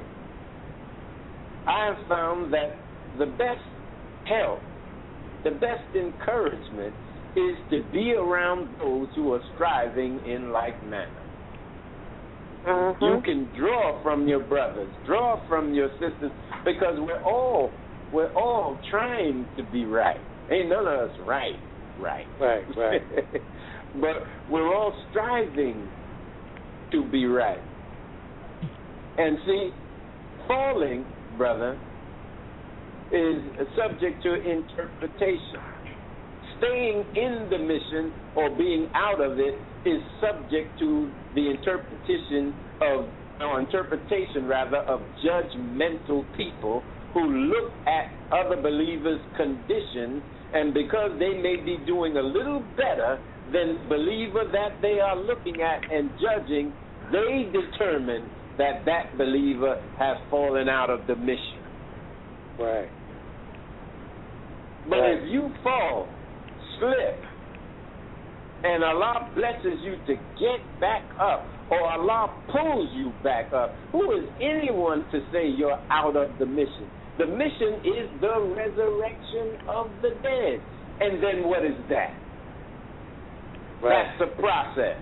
I have found that the best help, the best encouragement is to be around those who are striving in like manner. Mm-hmm. You can draw from your brothers, draw from your sisters, because we're all we're all trying to be right. Ain't none of us right, right. Right, right. But we're all striving to be right. And see, falling, brother, is subject to interpretation. Staying in the mission or being out of it is subject to the interpretation of, or interpretation rather, of judgmental people who look at other believers' condition, and because they may be doing a little better than the believer that they are looking at and judging, they determine that that believer has fallen out of the mission. Right. But Right. if you fall, slip, and Allah blesses you to get back up, or Allah pulls you back up, who is anyone to say you're out of the mission? The mission is the resurrection of the dead. And then what is that? Right. That's the process.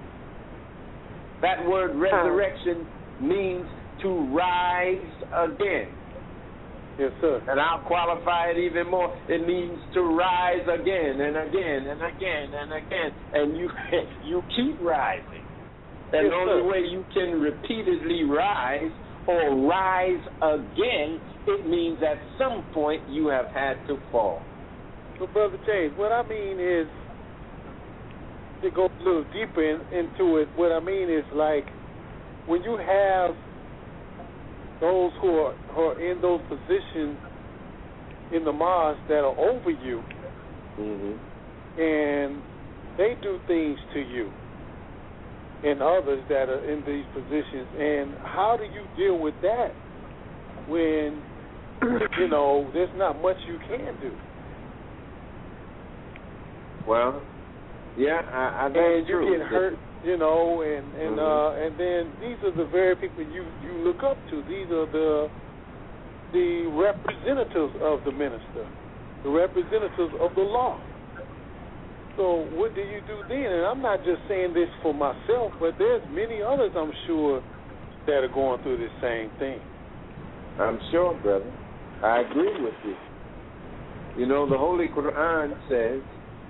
That word resurrection means to rise again. Yes, sir. And I'll qualify it even more. It means to rise again and again and again and again. And you you keep rising. And Yes, the only sir. way you can repeatedly rise or rise again, it means at some point you have had to fall. So, Brother James, what I mean is, to go a little deeper in, into it, what I mean is like when you have those who are, who are in those positions in the mosque that are over you, Mm-hmm. and they do things to you and others that are in these positions, and how do you deal with that when, you know, there's not much you can do? Well, yeah, I, I that's and you true. get hurt, you know, and and Mhm. uh, and then these are the very people you, you look up to. These are the the representatives of the minister, the representatives of the law. So what do you do then? And I'm not just saying this for myself, but there's many others, I'm sure, that are going through the same thing. I'm sure, brother. I agree with you. You know, the Holy Quran says,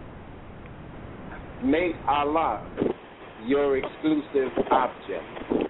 make Allah your exclusive object.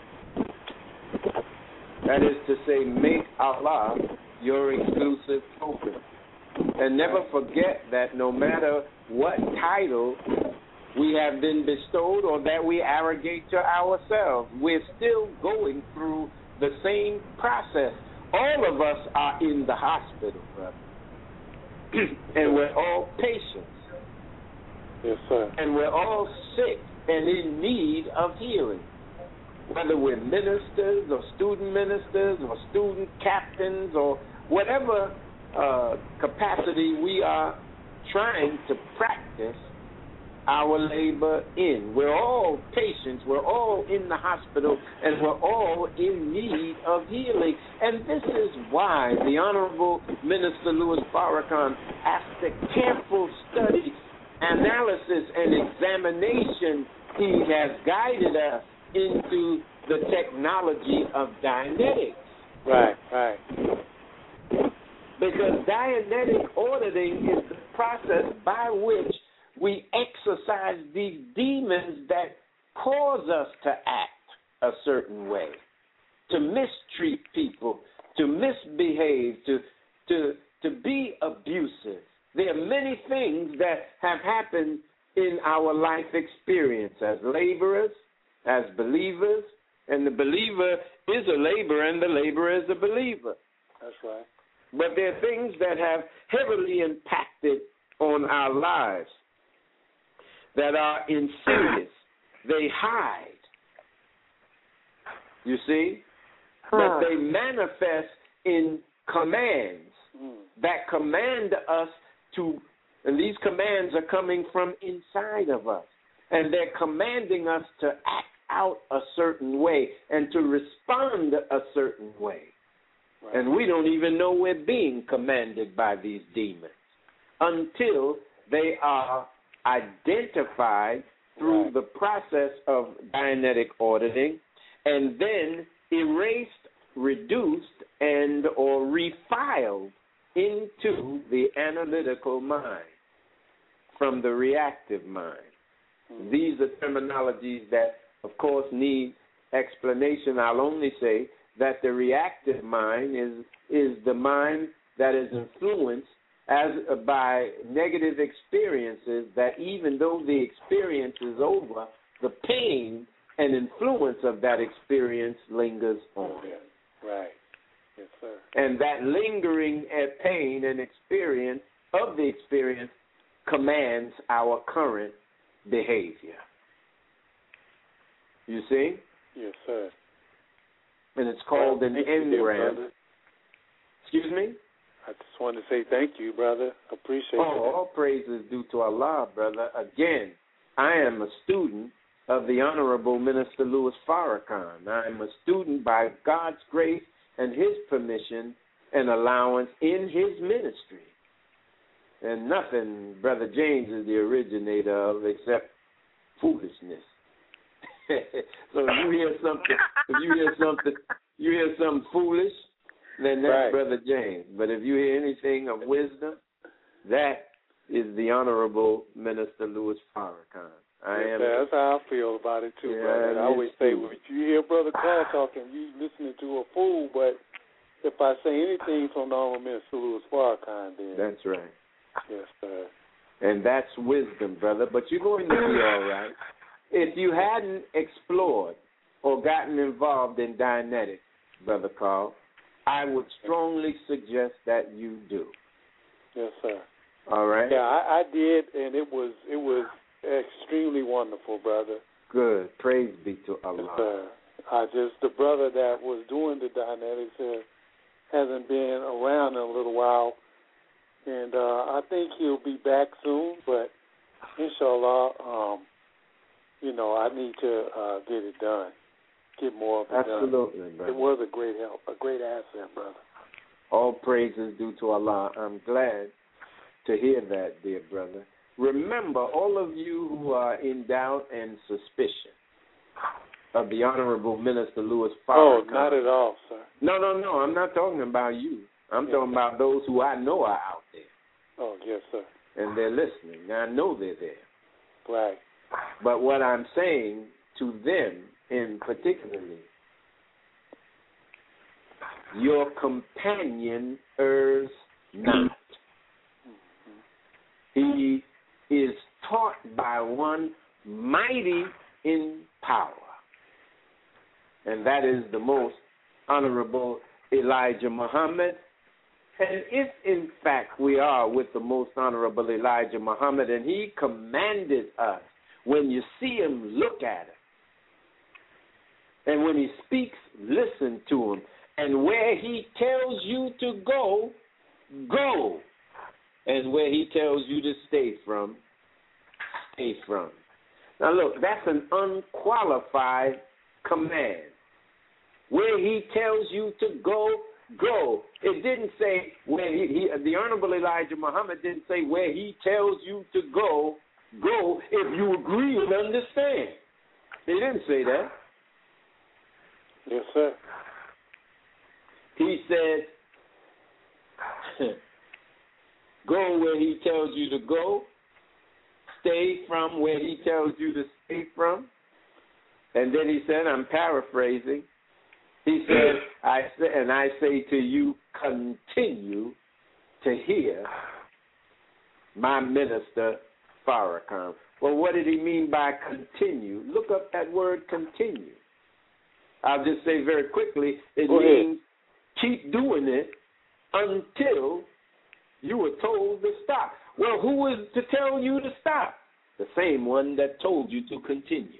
That is to say, make Allah your exclusive focus. And never forget that no matter what title we have been bestowed or that we arrogate to ourselves, we're still going through the same process. All of us are in the hospital, brother. And we're all patients. Yes, sir. And we're all sick and in need of healing. Whether we're ministers or student ministers or student captains or whatever uh, capacity we are trying to practice our labor in. We're all patients, we're all in the hospital, and we're all in need of healing. And this is why the Honorable Minister Louis Farrakhan, after careful study, analysis, and examination, he has guided us into the technology of Dianetics. Right, right. Because Dianetic auditing is the process by which we exorcise these demons that cause us to act a certain way, to mistreat people, to misbehave, to to to be abusive. There are many things that have happened in our life experience as laborers, as believers, and the believer is a laborer and the laborer is a believer. That's right. But there are things that have heavily impacted on our lives that are insidious. They hide. You see? But they manifest in commands that command us to, and these commands are coming from inside of us. And they're commanding us to act out a certain way and to respond a certain way. Right. And we don't even know we're being commanded by these demons until they are identified through right. the process of Dianetic auditing and then erased, reduced, and or refiled into the analytical mind from the reactive mind. Mm-hmm. These are terminologies that, of course, need explanation. I'll only say that the reactive mind is is the mind that is influenced as uh, by negative experiences that even though the experience is over, the pain and influence of that experience lingers on. Right. Yes, sir. And that lingering pain and experience of the experience commands our current behavior. You see? Yes, sir. And it's called well, an engram. Excuse me? I just wanted to say thank you, brother. Appreciate oh, it. Oh, all praise is due to Allah, brother. Again, I am a student of the Honorable Minister Louis Farrakhan. I am a student by God's grace and his permission and allowance in his ministry. And nothing Brother James is the originator of except foolishness. So if you hear something, if you hear something, you hear something foolish, then that's right. Brother James. But if you hear anything of wisdom, that is the Honorable Minister Louis Farrakhan. I yes, am. That's how I feel about it too, yeah, brother. I always say, when you hear Brother Carl talking, you listening to a fool. But if I say anything from the Honorable Minister Louis Farrakhan, then that's right. Yes, sir. And that's wisdom, brother. But you're going to be all right. If you hadn't explored or gotten involved in Dianetics, Brother Carl, I would strongly suggest that you do. Yes, sir. All right? Yeah, I, I did, and it was it was extremely wonderful, brother. Good. Praise be to Allah. Yes, sir. I just, the brother that was doing the Dianetics uh, hasn't been around in a little while, and uh, I think he'll be back soon, but inshallah, um, you know, I need to uh, get it done, get more of it Absolutely, done. brother. It was a great help, a great asset, brother. All praise is due to Allah. I'm glad to hear that, dear brother. remember, all of you who are in doubt and suspicion of the Honorable Minister Louis Farrakhan. Oh, not at all, sir. No, no, no. I'm not talking about you. I'm yes, talking about those who I know are out there. Oh, yes, sir. And they're listening. Now, I know they're there. Right. But what I'm saying to them in particularly, your companion errs not. He is taught by one mighty in power, and that is the most Honorable Elijah Muhammad. And if, in fact, we are with the most Honorable Elijah Muhammad, and he commanded us, when you see him, look at him. And when he speaks, listen to him. And where he tells you to go, go. And where he tells you to stay from, stay from. Now, look, that's an unqualified command. Where he tells you to go, go. It didn't say where he, he, the Honorable Elijah Muhammad didn't say where he tells you to go, go if you agree and understand. He didn't say that. Yes, sir. He said, go where he tells you to go, stay from where he tells you to stay from. And then he said, I'm paraphrasing, he said, I say, and I say to you, continue to hear my minister Farrakhan. Well, what did he mean by continue? Look up that word continue. I'll just say very quickly, it Go means ahead. Keep doing it until you were told to stop. Well, who is to tell you to stop? The same one that told you to continue.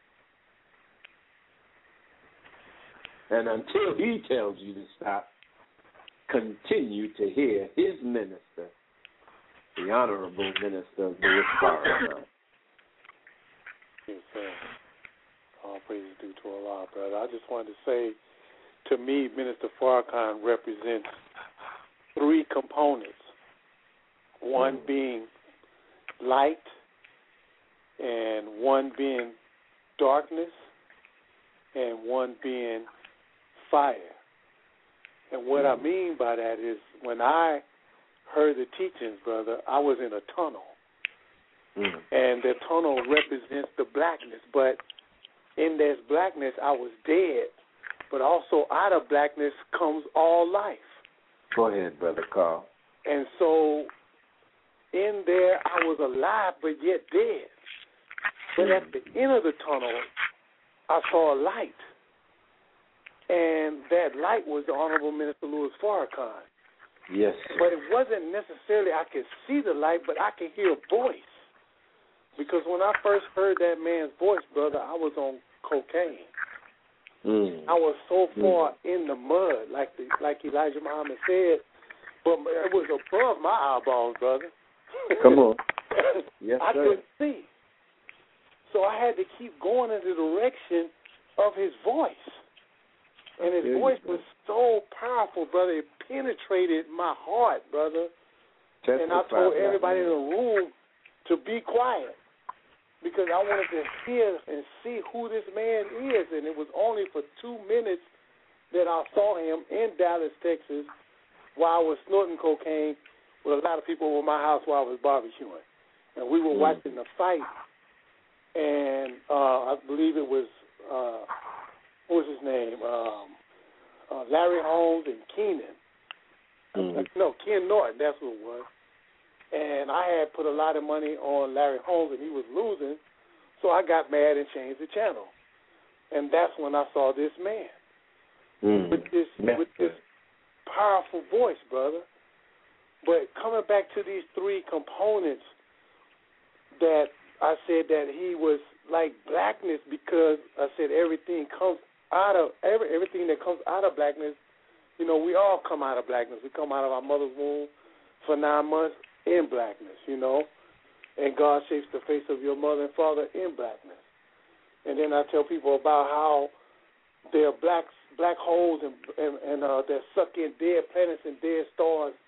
And until he tells you to stop, continue to hear his minister, the Honorable Minister Louis Farrakhan. Yes, sir. All praise is due to Allah, brother. I just wanted to say, to me, Minister Farrakhan represents three components. One being light, and one being darkness, and one being fire. And what I mean by that is when I heard the teachings, brother, I was in a tunnel. Mm. And the tunnel represents the blackness. But in this blackness, I was dead. But also out of blackness comes all life. Go ahead, Brother Carl. And so in there, I was alive but yet dead. But at the end of the tunnel, I saw a light. And that light was the Honorable Minister Louis Farrakhan. Yes. But it wasn't necessarily I could see the light, but I could hear a voice. Because when I first heard that man's voice, brother, I was on cocaine. Mm. I was so far mm. in the mud, like the, like Elijah Muhammad said, but it was above my eyeballs, brother. Come on. Yes, I sir. couldn't see. So I had to keep going in the direction of his voice. And his there voice was so powerful, brother. It penetrated my heart, brother. Testify, and I told everybody in the room to be quiet because I wanted to hear and see who this man is. And it was only for two minutes that I saw him in Dallas, Texas, while I was snorting cocaine with a lot of people over my house while I was barbecuing. And we were mm. watching the fight. And uh, I believe it was... Uh, what was his name? Um, uh, Larry Holmes and Keenan. Mm-hmm. No, Ken Norton, that's who it was. And I had put a lot of money on Larry Holmes, and he was losing, so I got mad and changed the channel. And that's when I saw this man mm-hmm. with this yeah. with this powerful voice, brother. But coming back to these three components that I said that he was like blackness because I said everything comes out of every everything that comes out of blackness. You know, we all come out of blackness. We come out of our mother's womb for nine months in blackness, you know. And God shapes the face of your mother and father in blackness. And then I tell people about how there are black black holes and and, and uh, they're sucking dead planets and dead stars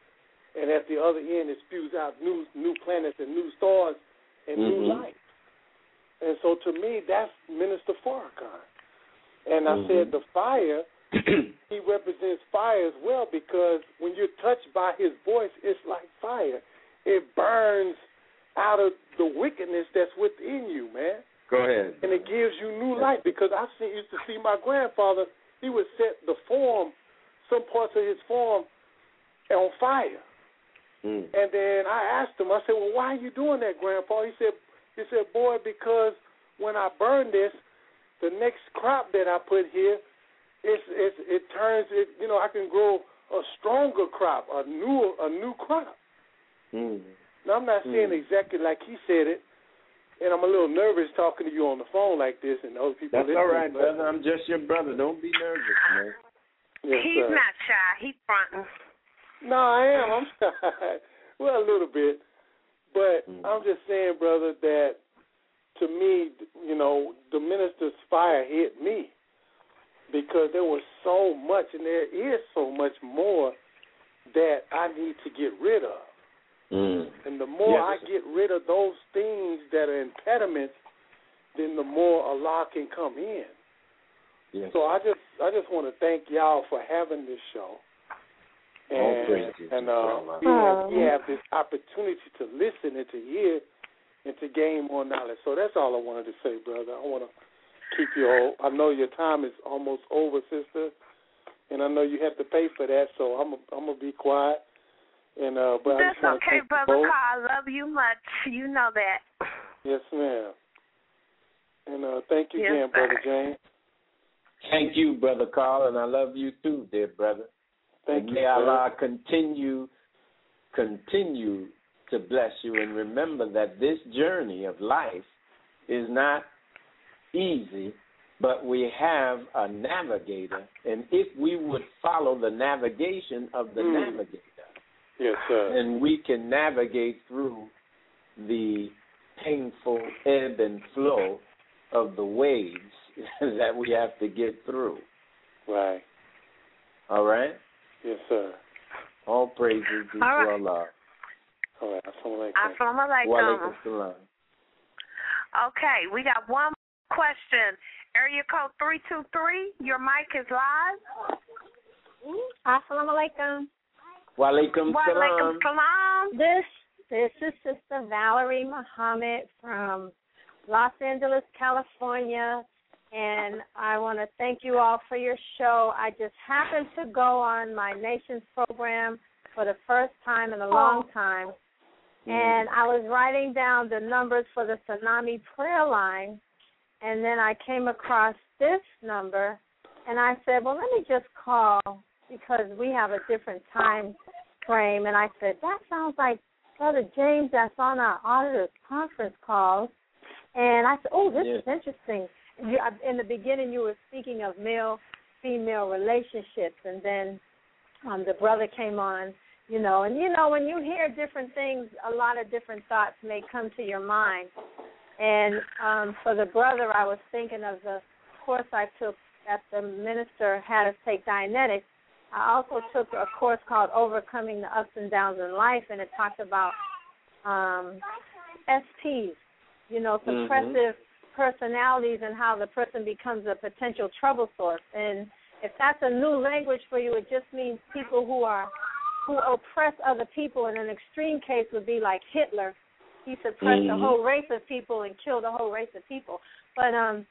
and at the other end it spews out new new planets and new stars and mm-hmm. new life. And so to me, that's Minister Farrakhan. And I mm-hmm. said the fire, he represents fire as well, because when you're touched by his voice, it's like fire. It burns out of the wickedness that's within you, man. Go ahead. And it gives you new life, because I see, used to see my grandfather, he would set the form, some parts of his form, on fire. Mm. And then I asked him, I said, well, why are you doing that, Grandpa? He said, he said, boy, because when I burn this, the next crop that I put here, it's, it's, it turns, it, you know, I can grow a stronger crop, a new, a new crop. Mm. Now, I'm not saying mm. exactly like he said it, and I'm a little nervous talking to you on the phone like this, and other people. That's all right, brother. I'm just your brother. Don't be nervous, man. Yes, He's sir. not shy. He's fronting. No, I am. I'm shy. Well, a little bit. But mm. I'm just saying, brother, that to me, you know, the minister's fire hit me, because there was so much, and there is so much more that I need to get rid of. Mm. And the more yes. I get rid of those things that are impediments, then the more Allah can come in. Yes. So I just I just want to thank y'all for having this show. And, and uh, we, have, we have this opportunity to listen and to hear and to gain more knowledge. So that's all I wanted to say, brother. I want to keep you all. I know your time is almost over, sister, and I know you have to pay for that, so I'm I'm going to be quiet. And uh, but That's I just okay, brother both. Carl. I love you much. You know that. Yes, ma'am. And uh, thank you yes, again, sir. Brother James. Thank you, Brother Carl, and I love you too, dear brother. Thank and you, may sir. Allah continue, continue to bless you. And remember that this journey of life is not easy, but we have a navigator. And if we would follow the navigation of the mm. navigator, yes, sir. then we can navigate through the painful ebb and flow of the waves that we have to get through. Right. All right? Yes, sir. All praises be to right. Allah. All right. Assalamu Assalamu alaikum. Wa alaikum salam. Okay, we got one question. Area code three two three, your mic is live. Assalamu alaikum. Wa alaikum Wa alaikum salam. salam. This, this is Sister Valerie Muhammad from Los Angeles, California. And I want to thank you all for your show. I just happened to go on my nation's program for the first time in a long time. And I was writing down the numbers for the tsunami prayer line. And then I came across this number. And I said, well, let me just call because we have a different time frame. And I said, that sounds like Brother James that's on our auditor's conference calls. And I said, oh, this yes. is interesting. You, in the beginning, you were speaking of male-female relationships, and then um, the brother came on, you know, and, you know, when you hear different things, a lot of different thoughts may come to your mind. And um, for the brother, I was thinking of the course I took that the minister had us take Dianetics. I also took a course called Overcoming the Ups and Downs in Life, and it talked about um, S Ps, you know, suppressive mm-hmm. personalities and how the person becomes a potential trouble source. And if that's a new language for you, it just means people who are who oppress other people. In an extreme case would be like Hitler. He suppressed mm-hmm. a whole race of people and killed a whole race of people. But um,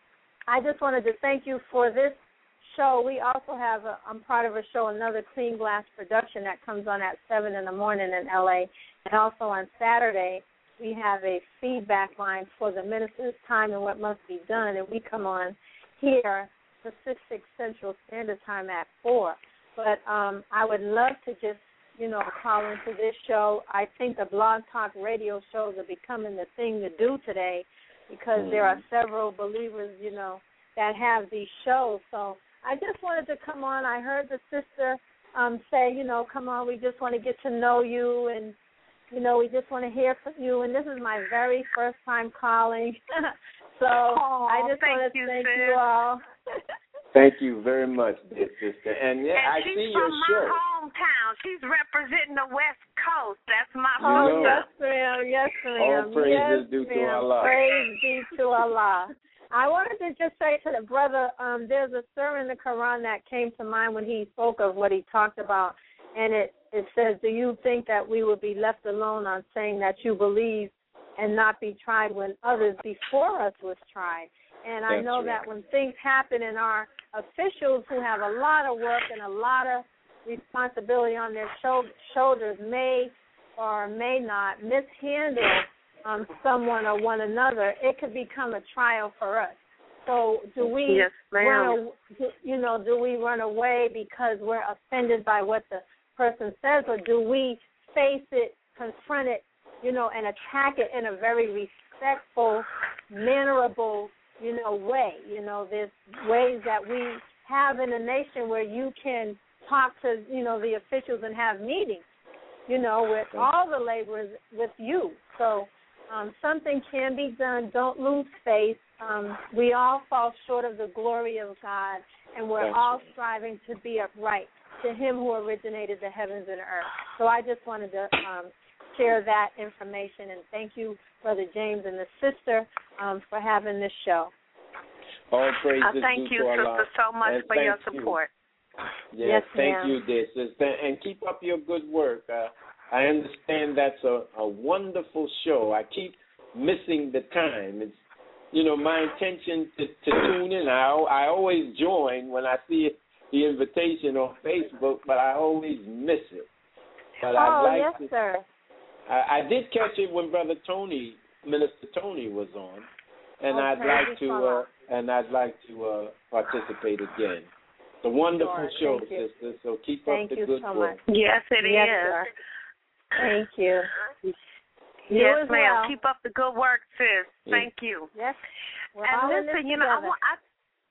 I just wanted to thank you for this show. We also have, a, I'm part of a show, another Clean Glass production that comes on at seven in the morning in L A. And also on Saturday, we have a feedback line for the minister's time and what must be done, and we come on here Pacific Central Standard Time at four. But um, I would love to just, you know, call into this show. I think the Blog Talk radio shows are becoming the thing to do today because mm. there are several believers, you know, that have these shows. So I just wanted to come on. I heard the sister um, say, you know, come on, we just want to get to know you and, you know, we just want to hear from you, and this is my very first time calling. so oh, I just want to you, thank sis. you all. Thank you very much, dear sister. And, yeah, and I she's see from your my show. hometown. ma'am. She's representing the West Coast. That's my Oh, know. yes, ma'am. Yes, ma'am. All praise yes, is due to ma'am. Allah. Praise be to Allah. I wanted to just say to the brother, um, there's a surah in the Quran that came to mind when he spoke of what he talked about, and it, it says, do you think that we would be left alone on saying that you believe and not be tried when others before us was tried? And I That's know right. that when things happen and our officials who have a lot of work and a lot of responsibility on their shoulders may or may not mishandle um, someone or one another, it could become a trial for us. So do we yes, run, you know, do we run away because we're offended by what the person says, or do we face it, confront it, you know, and attack it in a very respectful, mannerable, you know, way? You know, there's ways that we have in a nation where you can talk to, you know, the officials and have meetings, you know, with all the laborers, with you. So um, something can be done. Don't lose faith. Um, we all fall short of the glory of God, and we're That's all right. striving to be upright to him who originated the heavens and earth. So I just wanted to um, share that information, and thank you, Brother James and the sister, um, for having this show. All praise Uh, is thank due you, to Allah. sister, so much And for thank your you. support. Yes, Yes, thank ma'am. you, dear sister, and keep up your good work. Uh, I understand that's a, a wonderful show. I keep missing the time. It's, you know, my intention to, to tune in. I, I always join when I see the invitation on Facebook, but I always miss it. But oh, I'd like yes, to, sir. I, I did catch it when Brother Tony, Minister Tony, was on, and Oh, I'd praise like be to, Allah. uh, and I'd like to uh, participate again. It's a wonderful Sure, show, thank you. sister. So keep Thank up the you good so work. much. Yes, it is. Yes, sir. Thank you. You Yes, as ma'am. well. Keep up the good work, sis. Yeah. Thank you. Yes. We're and all in listen, this you know, I together. want. I,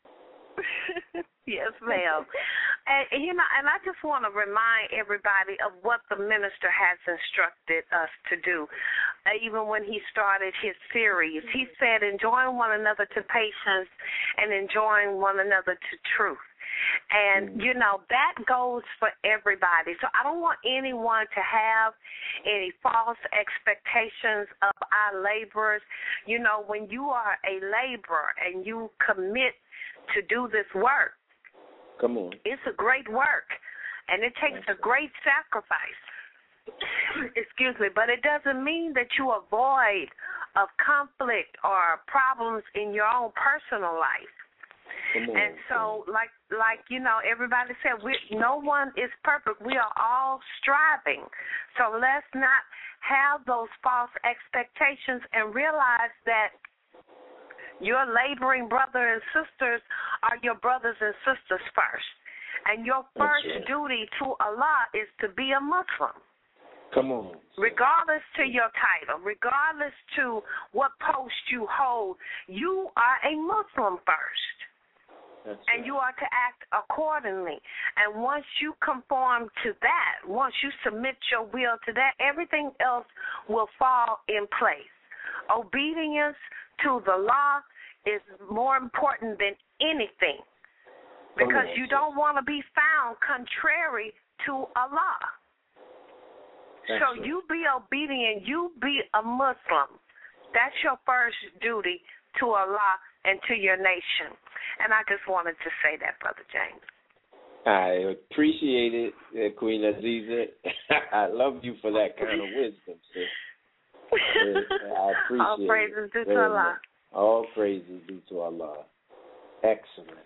yes, ma'am. And you know, and I just want to remind everybody of what the minister has instructed us to do. Uh, even when he started his series, he said, "Enjoying one another to patience, and enjoying one another to truth." And, you know, that goes for everybody. So I don't want anyone to have any false expectations of our laborers. You know, when you are a laborer and you commit to do this work, Come on. it's a great work, and it takes a great sacrifice. Excuse me, but it doesn't mean that you avoid of conflict or problems in your own personal life. Come on. And so, like, like you know, everybody said, we, no one is perfect. We are all striving. So let's not have those false expectations and realize that your laboring brother and sisters are your brothers and sisters first. And your first right. duty to Allah is to be a Muslim. Come on. Regardless to your title, regardless to what post you hold, you are a Muslim first. That's And right. you are to act accordingly. And once you conform to that, once you submit your will to that, everything else will fall in place. Obedience to the law is more important than anything, because on, you sis. don't want to be found contrary to Allah. That's So right. you be obedient. You be a Muslim. That's your first duty to Allah and to your nation. And I just wanted to say that, Brother James. I appreciate it, uh, Queen Aziza. I love you for that kind of wisdom, sis. I appreciate All praises it. due to very Allah. much. All praises due to Allah. Excellent.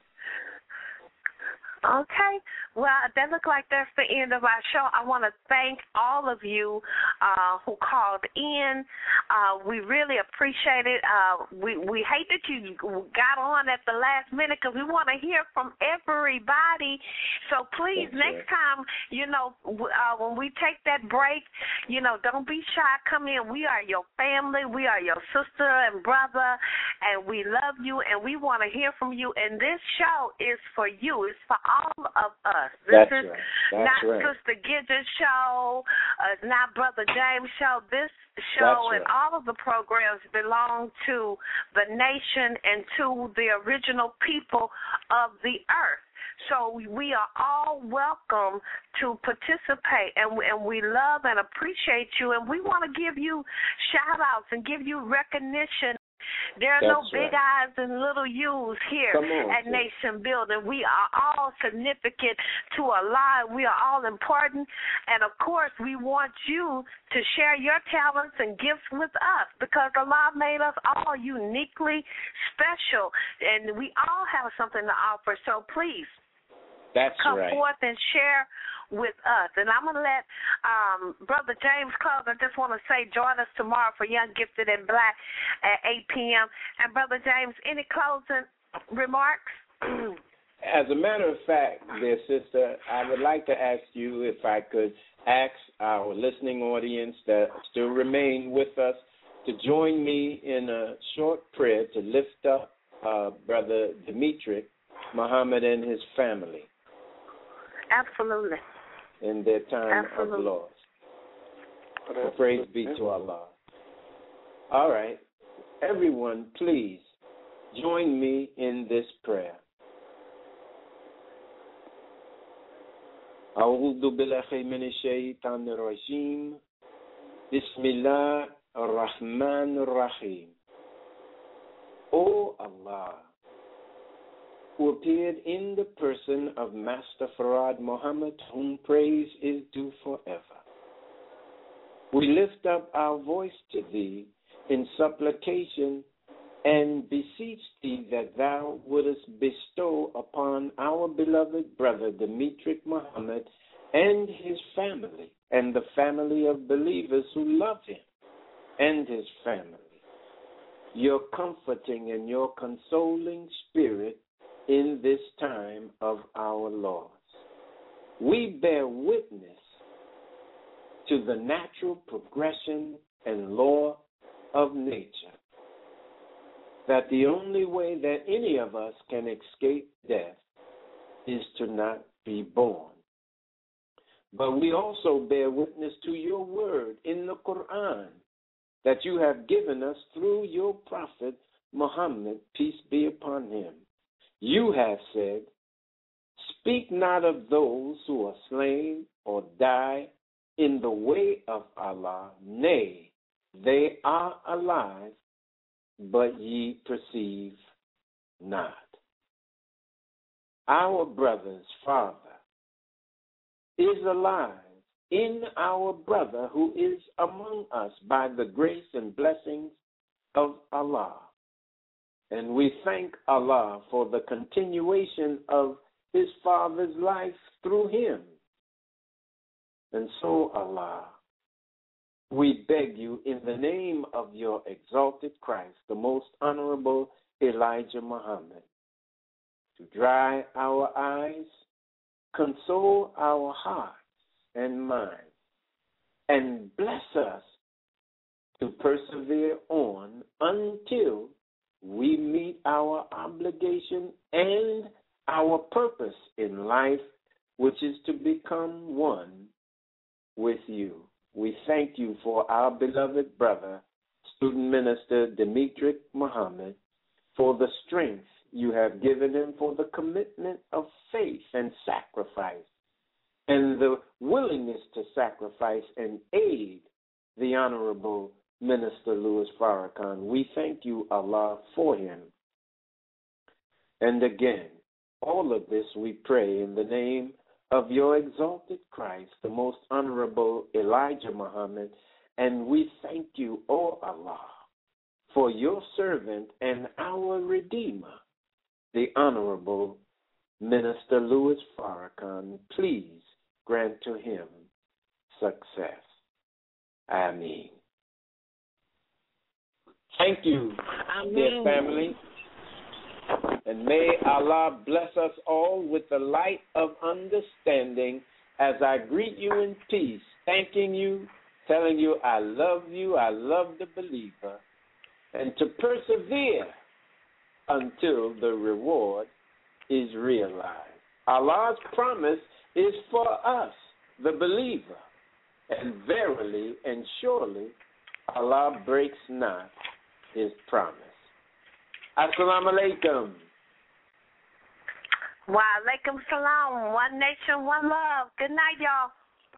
Okay. Well, that looks like that's the end of our show. I want to thank all of you uh, who called in. Uh, we really appreciate it. Uh, we, we hate that you got on at the last minute because we want to hear from everybody. So please, That's next right. time, you know, uh, when we take that break, you know, don't be shy. Come in. We are your family. We are your sister and brother, and we love you, and we want to hear from you. And this show is for you. It's for all of us. This That's is right. That's not right. Sister Gidget's show. Uh, it's not Brother James' show. This show That's and right. all of the programs belong to the nation and to the original people of the earth. So we are all welcome to participate, and we, and we love and appreciate you, and we want to give you shout-outs and give you recognition. There are That's no big right. I's and little U's here on, at sis. Nation Building. We are all significant to Allah. We are all important. And, of course, we want you to share your talents and gifts with us because Allah made us all uniquely special, and we all have something to offer. So, please, That's come right. forth and share with us. And I'm going to let um, Brother James close. I just want to say join us tomorrow for Young, Gifted, and Black at eight p.m. And, Brother James, any closing remarks? As a matter of fact, dear sister, I would like to ask you if I could ask our listening audience that still remain with us to join me in a short prayer to lift up uh, Brother Demetric Muhammad and his family. Absolutely. In their time Absolutely. of loss. So praise be to Allah. All right. Everyone, please join me in this prayer. أعوذ بالله من الشيطان الرجيم بسم الله الرحمن الرحيم. O Allah, who appeared in the person of Master Farad Muhammad, whom praise is due forever. We lift up our voice to thee in supplication and beseech thee that thou wouldest bestow upon our beloved brother Demetric Muhammad and his family and the family of believers who love him and his family your comforting and your consoling spirit in this time of our loss. We bear witness to the natural progression and law of nature, that the only way that any of us can escape death is to not be born. But we also bear witness to your word in the Quran that you have given us through your prophet Muhammad, peace be upon him. You have said, speak not of those who are slain or die in the way of Allah. Nay, they are alive, but ye perceive not. Our brother's father is alive in our brother who is among us by the grace and blessings of Allah. And we thank Allah for the continuation of his father's life through him. And so, Allah, we beg you in the name of your exalted Christ, the most honorable Elijah Muhammad, to dry our eyes, console our hearts and minds, and bless us to persevere on until we meet our obligation and our purpose in life, which is to become one with you. We thank you for our beloved brother, student minister Demetric Muhammad, for the strength you have given him, for the commitment of faith and sacrifice, and the willingness to sacrifice and aid the Honorable Minister Louis Farrakhan. We thank you, Allah, for him. And again, all of this we pray in the name of your exalted Christ, the most honorable Elijah Muhammad, and we thank you, O Allah, for your servant and our Redeemer, the Honorable Minister Louis Farrakhan. Please grant to him success. Ameen. Thank you, dear family. And may Allah bless us all with the light of understanding as I greet you in peace, thanking you, telling you I love you, I love the believer, and to persevere until the reward is realized. Allah's promise is for us, the believer, and verily and surely Allah breaks not his promise. Assalamu alaikum. Wa alaikum salam. One nation, one love. Good night, y'all.